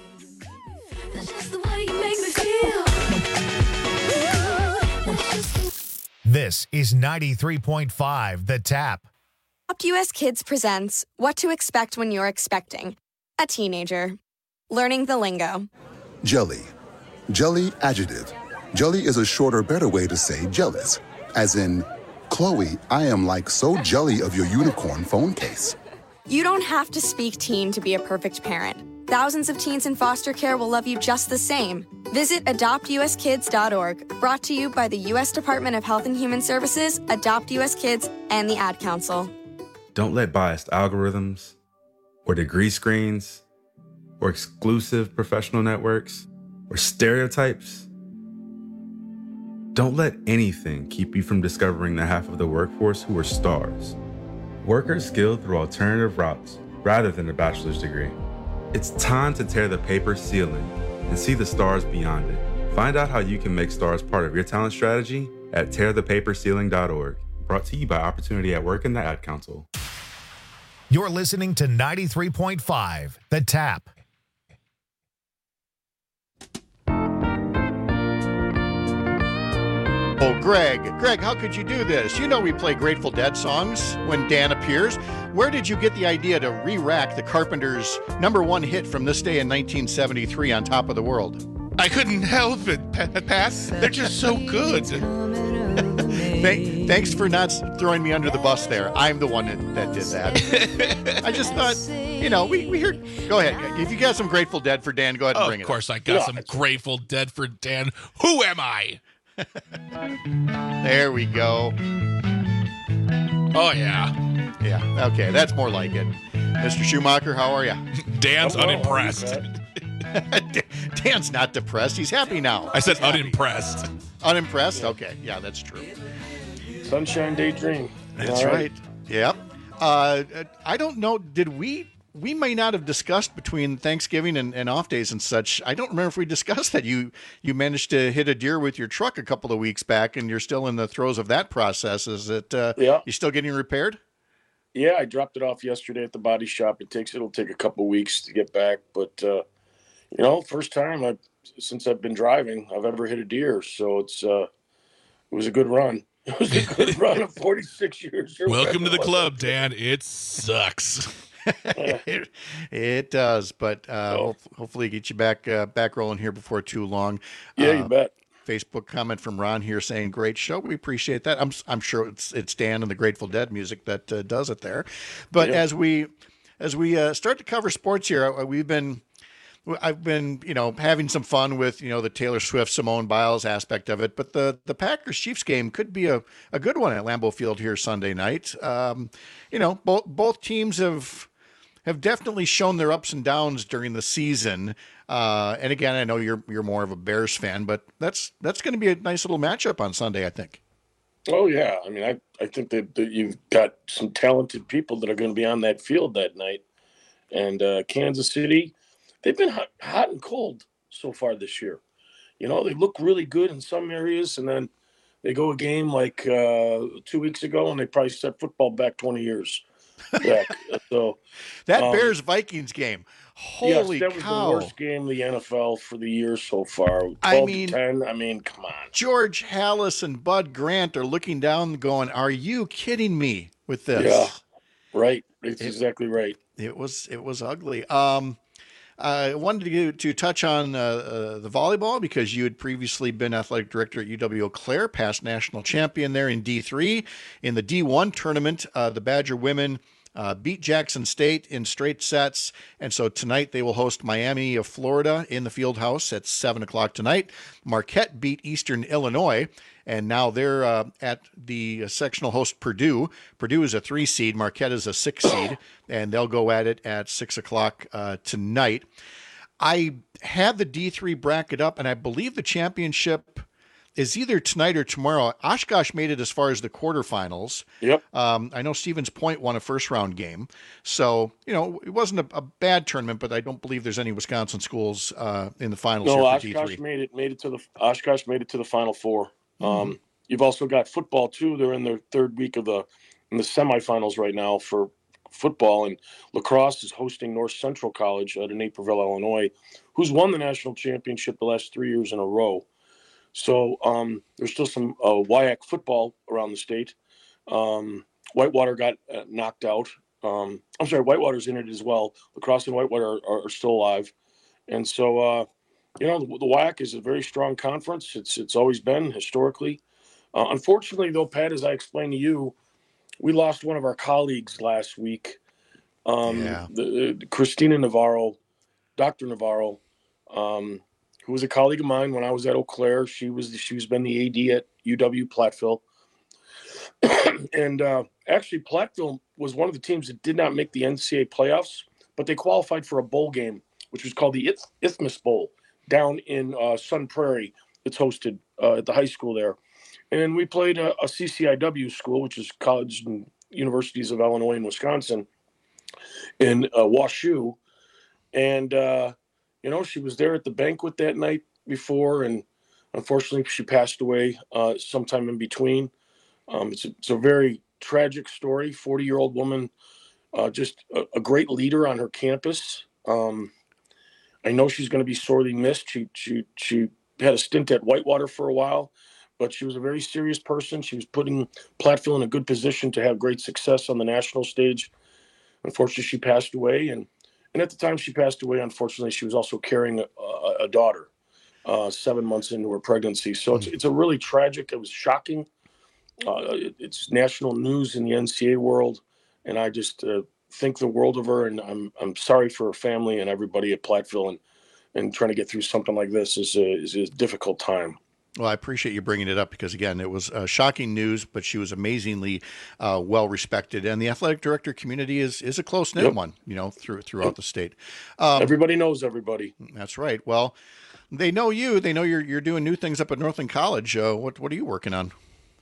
This is ninety-three point five The Tap. Adopt U S Kids presents What to Expect When You're Expecting a Teenager. Learning the lingo. Jelly. Jelly adjective. Jelly is a shorter, better way to say jealous. As in, Chloe, I am like so jelly of your unicorn phone case. You don't have to speak teen to be a perfect parent. Thousands of teens in foster care will love you just the same. Visit adopt u s kids dot org, brought to you by the U S Department of Health and Human Services, Adopt U S Kids, and the Ad Council. Don't let biased algorithms or degree screens or exclusive professional networks or stereotypes, don't let anything keep you from discovering the half of the workforce who are stars. Workers skilled through alternative routes rather than a bachelor's degree. It's time to tear the paper ceiling and see the stars beyond it. Find out how you can make stars part of your talent strategy at tear the paper ceiling dot org. Brought to you by Opportunity at Work and the Ad Council. You're listening to ninety-three point five The Tap. Oh, Greg, Greg, how could you do this? You know we play Grateful Dead songs when Dan appears. Where did you get the idea to re-rack the Carpenters' number one hit from this day in nineteen seventy-three on Top of the World? I couldn't help it, Pat. They're just so good. Thank, thanks for not throwing me under the bus there. I'm the one that, that did that. I just thought, you know, we, we heard. Go ahead. If you got some Grateful Dead for Dan, go ahead and Oh, bring it. of course, up. I got some Grateful Dead for Dan. Who am I? There we go. Oh, yeah. Yeah, okay, that's more like it. Mister Schumacher, how are you? Dan's unimpressed. Dan's not depressed. He's happy now. I said unimpressed. Unimpressed? Okay, yeah, that's true. Sunshine Daydream. That's All right. Yep. Uh, I don't know. Did we? We may not have discussed between Thanksgiving and, and off days and such. I don't remember if we discussed that. You you managed to hit a deer with your truck a couple of weeks back, and you're still in the throes of that process. Is it? Uh, Yeah. You still getting repaired? Yeah, I dropped it off yesterday at the body shop. It takes it'll take a couple weeks to get back, but uh, you know, first time I since I've been driving I've ever hit a deer, so it's uh, it was a good run. It was a good run of forty-six years. or Welcome to the whatever it club, was. Dan. It sucks. it, it does, but uh, ho- hopefully get you back uh, back rolling here before too long. Yeah, uh, you bet. Facebook comment from Ron here saying, "Great show. We appreciate that." I'm I'm sure it's it's Dan and the Grateful Dead music that uh, does it there. But Yeah. as we as we uh, start to cover sports here, uh, we've been I've been you know having some fun with you know the Taylor Swift Simone Biles aspect of it. But the the Packers Chiefs game could be a, a good one at Lambeau Field here Sunday night. Um, you know both both teams have. have definitely shown their ups and downs during the season. Uh, and again, I know you're you're more of a Bears fan, but that's that's going to be a nice little matchup on Sunday, I think. Oh yeah, I mean, I I think that, that you've got some talented people that are going to be on that field that night, and uh, Kansas City, they've been hot, hot and cold so far this year. You know, they look really good in some areas, and then they go a game like uh, two weeks ago, and they probably set football back twenty years. back. So that um, Bears Vikings game, holy yes, that was cow! the worst game of the N F L for the year so far. twelve I mean, to ten. I mean, come on. George Hallis and Bud Grant are looking down, going, "Are you kidding me with this?" Yeah, right. It's It- exactly right. It was it was ugly. Um, I wanted to, to touch on uh, uh, the volleyball because you had previously been athletic director at U W Eau Claire, past national champion there in D three. In the D one tournament, uh, the Badger women uh, beat Jackson State in straight sets, and so tonight they will host Miami of Florida in the field house at seven o'clock tonight. Marquette beat Eastern Illinois, and now they're uh, at the sectional host Purdue. Purdue is a three seed, Marquette is a six seed, and they'll go at it at six o'clock uh, tonight. I had the D three bracket up, and I believe the championship is either tonight or tomorrow. Oshkosh made it as far as the quarterfinals. Yep. Um, I know Stevens Point won a first round game. So, you know, it wasn't a, a bad tournament, but I don't believe there's any Wisconsin schools uh, in the finals No, here for Oshkosh D three. made it made it to the Oshkosh made it to the Final Four. Mm-hmm. Um, you've also got football too. They're in their third week of the in the semifinals right now for football, and lacrosse is hosting North Central College out in Naperville, Illinois, who's won the national championship the last three years in a row. So um, there's still some uh, W I A C football around the state. Um, Whitewater got uh, knocked out. Um, I'm sorry, Whitewater's in it as well. Lacrosse and Whitewater are, are still alive. And so, uh, you know, the, the W I A C is a very strong conference. It's it's always been historically. Uh, unfortunately, though, Pat, as I explained to you, we lost one of our colleagues last week. Um, yeah. the, the Christina Navarro, Doctor Navarro, um, who was a colleague of mine when I was at Eau Claire. She was she's been the A D at U W Platteville. and uh, actually, Platteville was one of the teams that did not make the N C A A playoffs, but they qualified for a bowl game, which was called the Ith- Isthmus Bowl down in uh, Sun Prairie. It's hosted uh, at the high school there. And we played a, a C C I W school, which is College and Universities of Illinois and Wisconsin, in uh, WashU. And, uh, you know, she was there at the banquet that night before, and unfortunately she passed away uh, sometime in between. Um, it's, a, it's a very tragic story. forty-year-old woman, uh, just a, a great leader on her campus. Um, I know she's going to be sorely missed. She, she, she had a stint at Whitewater for a while, but she was a very serious person. She was putting Platteville in a good position to have great success on the national stage. Unfortunately, she passed away, and And at the time she passed away, unfortunately, she was also carrying a, a, a daughter uh, seven months into her pregnancy. So it's, it's a really tragic, it was shocking. Uh, it, it's national news in the N C A A world. And I just uh, think the world of her, and I'm I'm sorry for her family and everybody at Platteville, and, and trying to get through something like this is a, is a difficult time. Well, I appreciate you bringing it up because, again, it was uh, shocking news, but she was amazingly uh, well-respected. And the athletic director community is is a close-knit Yep. one, you know, through, throughout yep. the state. Um, everybody knows everybody. That's right. Well, they know you. They know you're you're doing new things up at Northland College. Uh, what, what are you working on?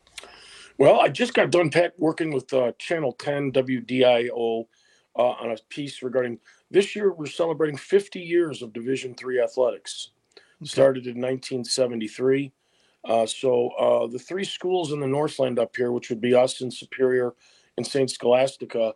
Well, I just got done, Pat, working with uh, Channel ten W D I O uh, on a piece regarding this year. We're celebrating fifty years of Division three athletics. Okay. Started in nineteen seventy-three. Uh, so uh, the three schools in the Northland up here, which would be us and Superior and Saint Scholastica,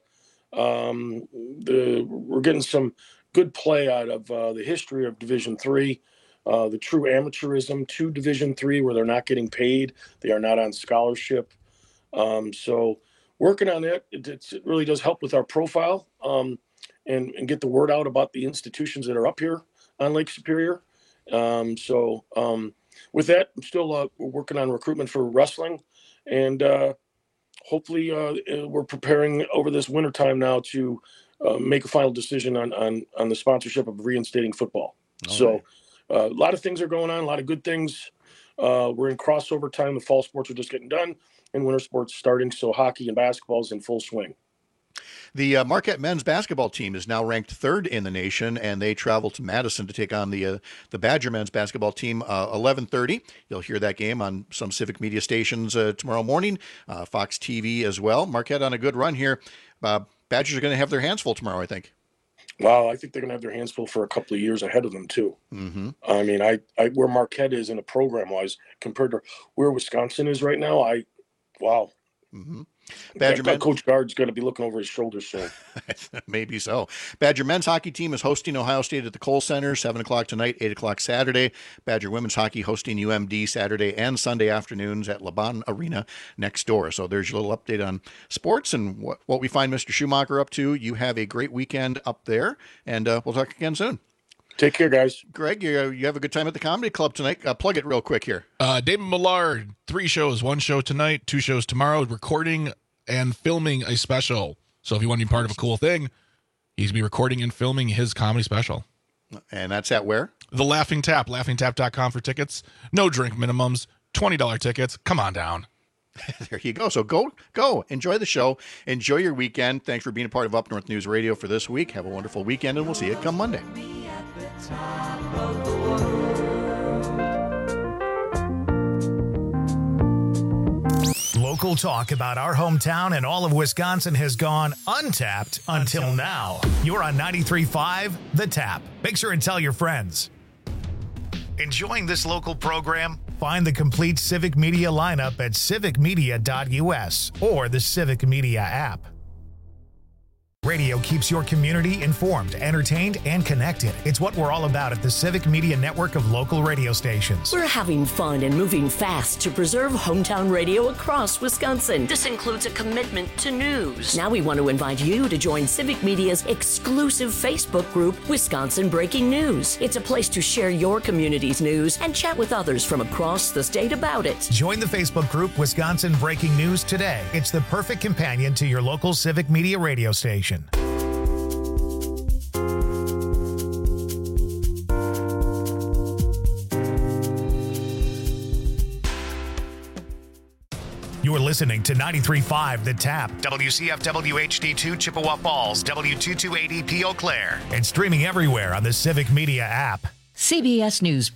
um, the, we're getting some good play out of uh, the history of Division three, uh, the true amateurism to Division three, where they're not getting paid, they are not on scholarship. Um, so working on it, it, it's, it really does help with our profile um, and, and get the word out about the institutions that are up here on Lake Superior. Um, so um, with that, I'm still uh, working on recruitment for wrestling, and uh, hopefully uh, we're preparing over this winter time now to uh, make a final decision on, on, on the sponsorship of reinstating football. All so right. uh, a lot of things are going on, a lot of good things. Uh, we're in crossover time. The fall sports are just getting done and winter sports starting. So hockey and basketball is in full swing. The uh, Marquette men's basketball team is now ranked third in the nation, and they travel to Madison to take on the uh, the Badger men's basketball team. Uh, eleven thirty. You'll hear that game on some Civic Media stations uh, tomorrow morning, uh, Fox T V as well. Marquette on a good run here. Uh, Badgers are going to have their hands full tomorrow, I think. Wow, I think they're going to have their hands full for a couple of years ahead of them too. Mm-hmm. I mean, I, I where Marquette is in a program-wise compared to where Wisconsin is right now, I wow. Mm-hmm. Badger men, Coach Guard's going to be looking over his shoulder soon. Maybe so. Badger men's hockey team is hosting Ohio State at the Kohl Center, seven o'clock tonight, eight o'clock Saturday. Badger women's hockey hosting U M D Saturday and Sunday afternoons at LeBon Arena next door. So there's your little update on sports and what, what we find Mister Schumacher up to. You have a great weekend up there, and uh, we'll talk again soon. Take care, guys. Greg, you, you have a good time at the Comedy Club tonight. Uh, plug it real quick here. Uh, David Millard, three shows, one show tonight, two shows tomorrow, recording and filming a special. So if you want to be part of a cool thing, he's going to be recording and filming his comedy special. And that's at where? The Laughing Tap, laughing tap dot com for tickets. No drink minimums, twenty dollars tickets. Come on down. There you go. So go, go. Enjoy the show. Enjoy your weekend. Thanks for being a part of Up North News Radio for this week. Have a wonderful weekend, and we'll see you come Monday. Local talk about our hometown and all of Wisconsin has gone untapped until now. You're on ninety-three point five The Tap. Make sure and tell your friends. Enjoying this local program? Find the complete Civic Media lineup at civic media dot u s or the Civic Media app. Radio keeps your community informed, entertained, and connected. It's what we're all about at the Civic Media network of local radio stations. We're having fun and moving fast to preserve hometown radio across Wisconsin. This includes a commitment to news. Now we want to invite you to join Civic Media's exclusive Facebook group, Wisconsin Breaking News. It's a place to share your community's news and chat with others from across the state about it. Join the Facebook group Wisconsin Breaking News today. It's the perfect companion to your local Civic Media radio station. You're listening to ninety-three point five The Tap, W C F W H D two Chippewa Falls, W two twenty-eight E P Eau Claire, and streaming everywhere on the Civic Media app. C B S News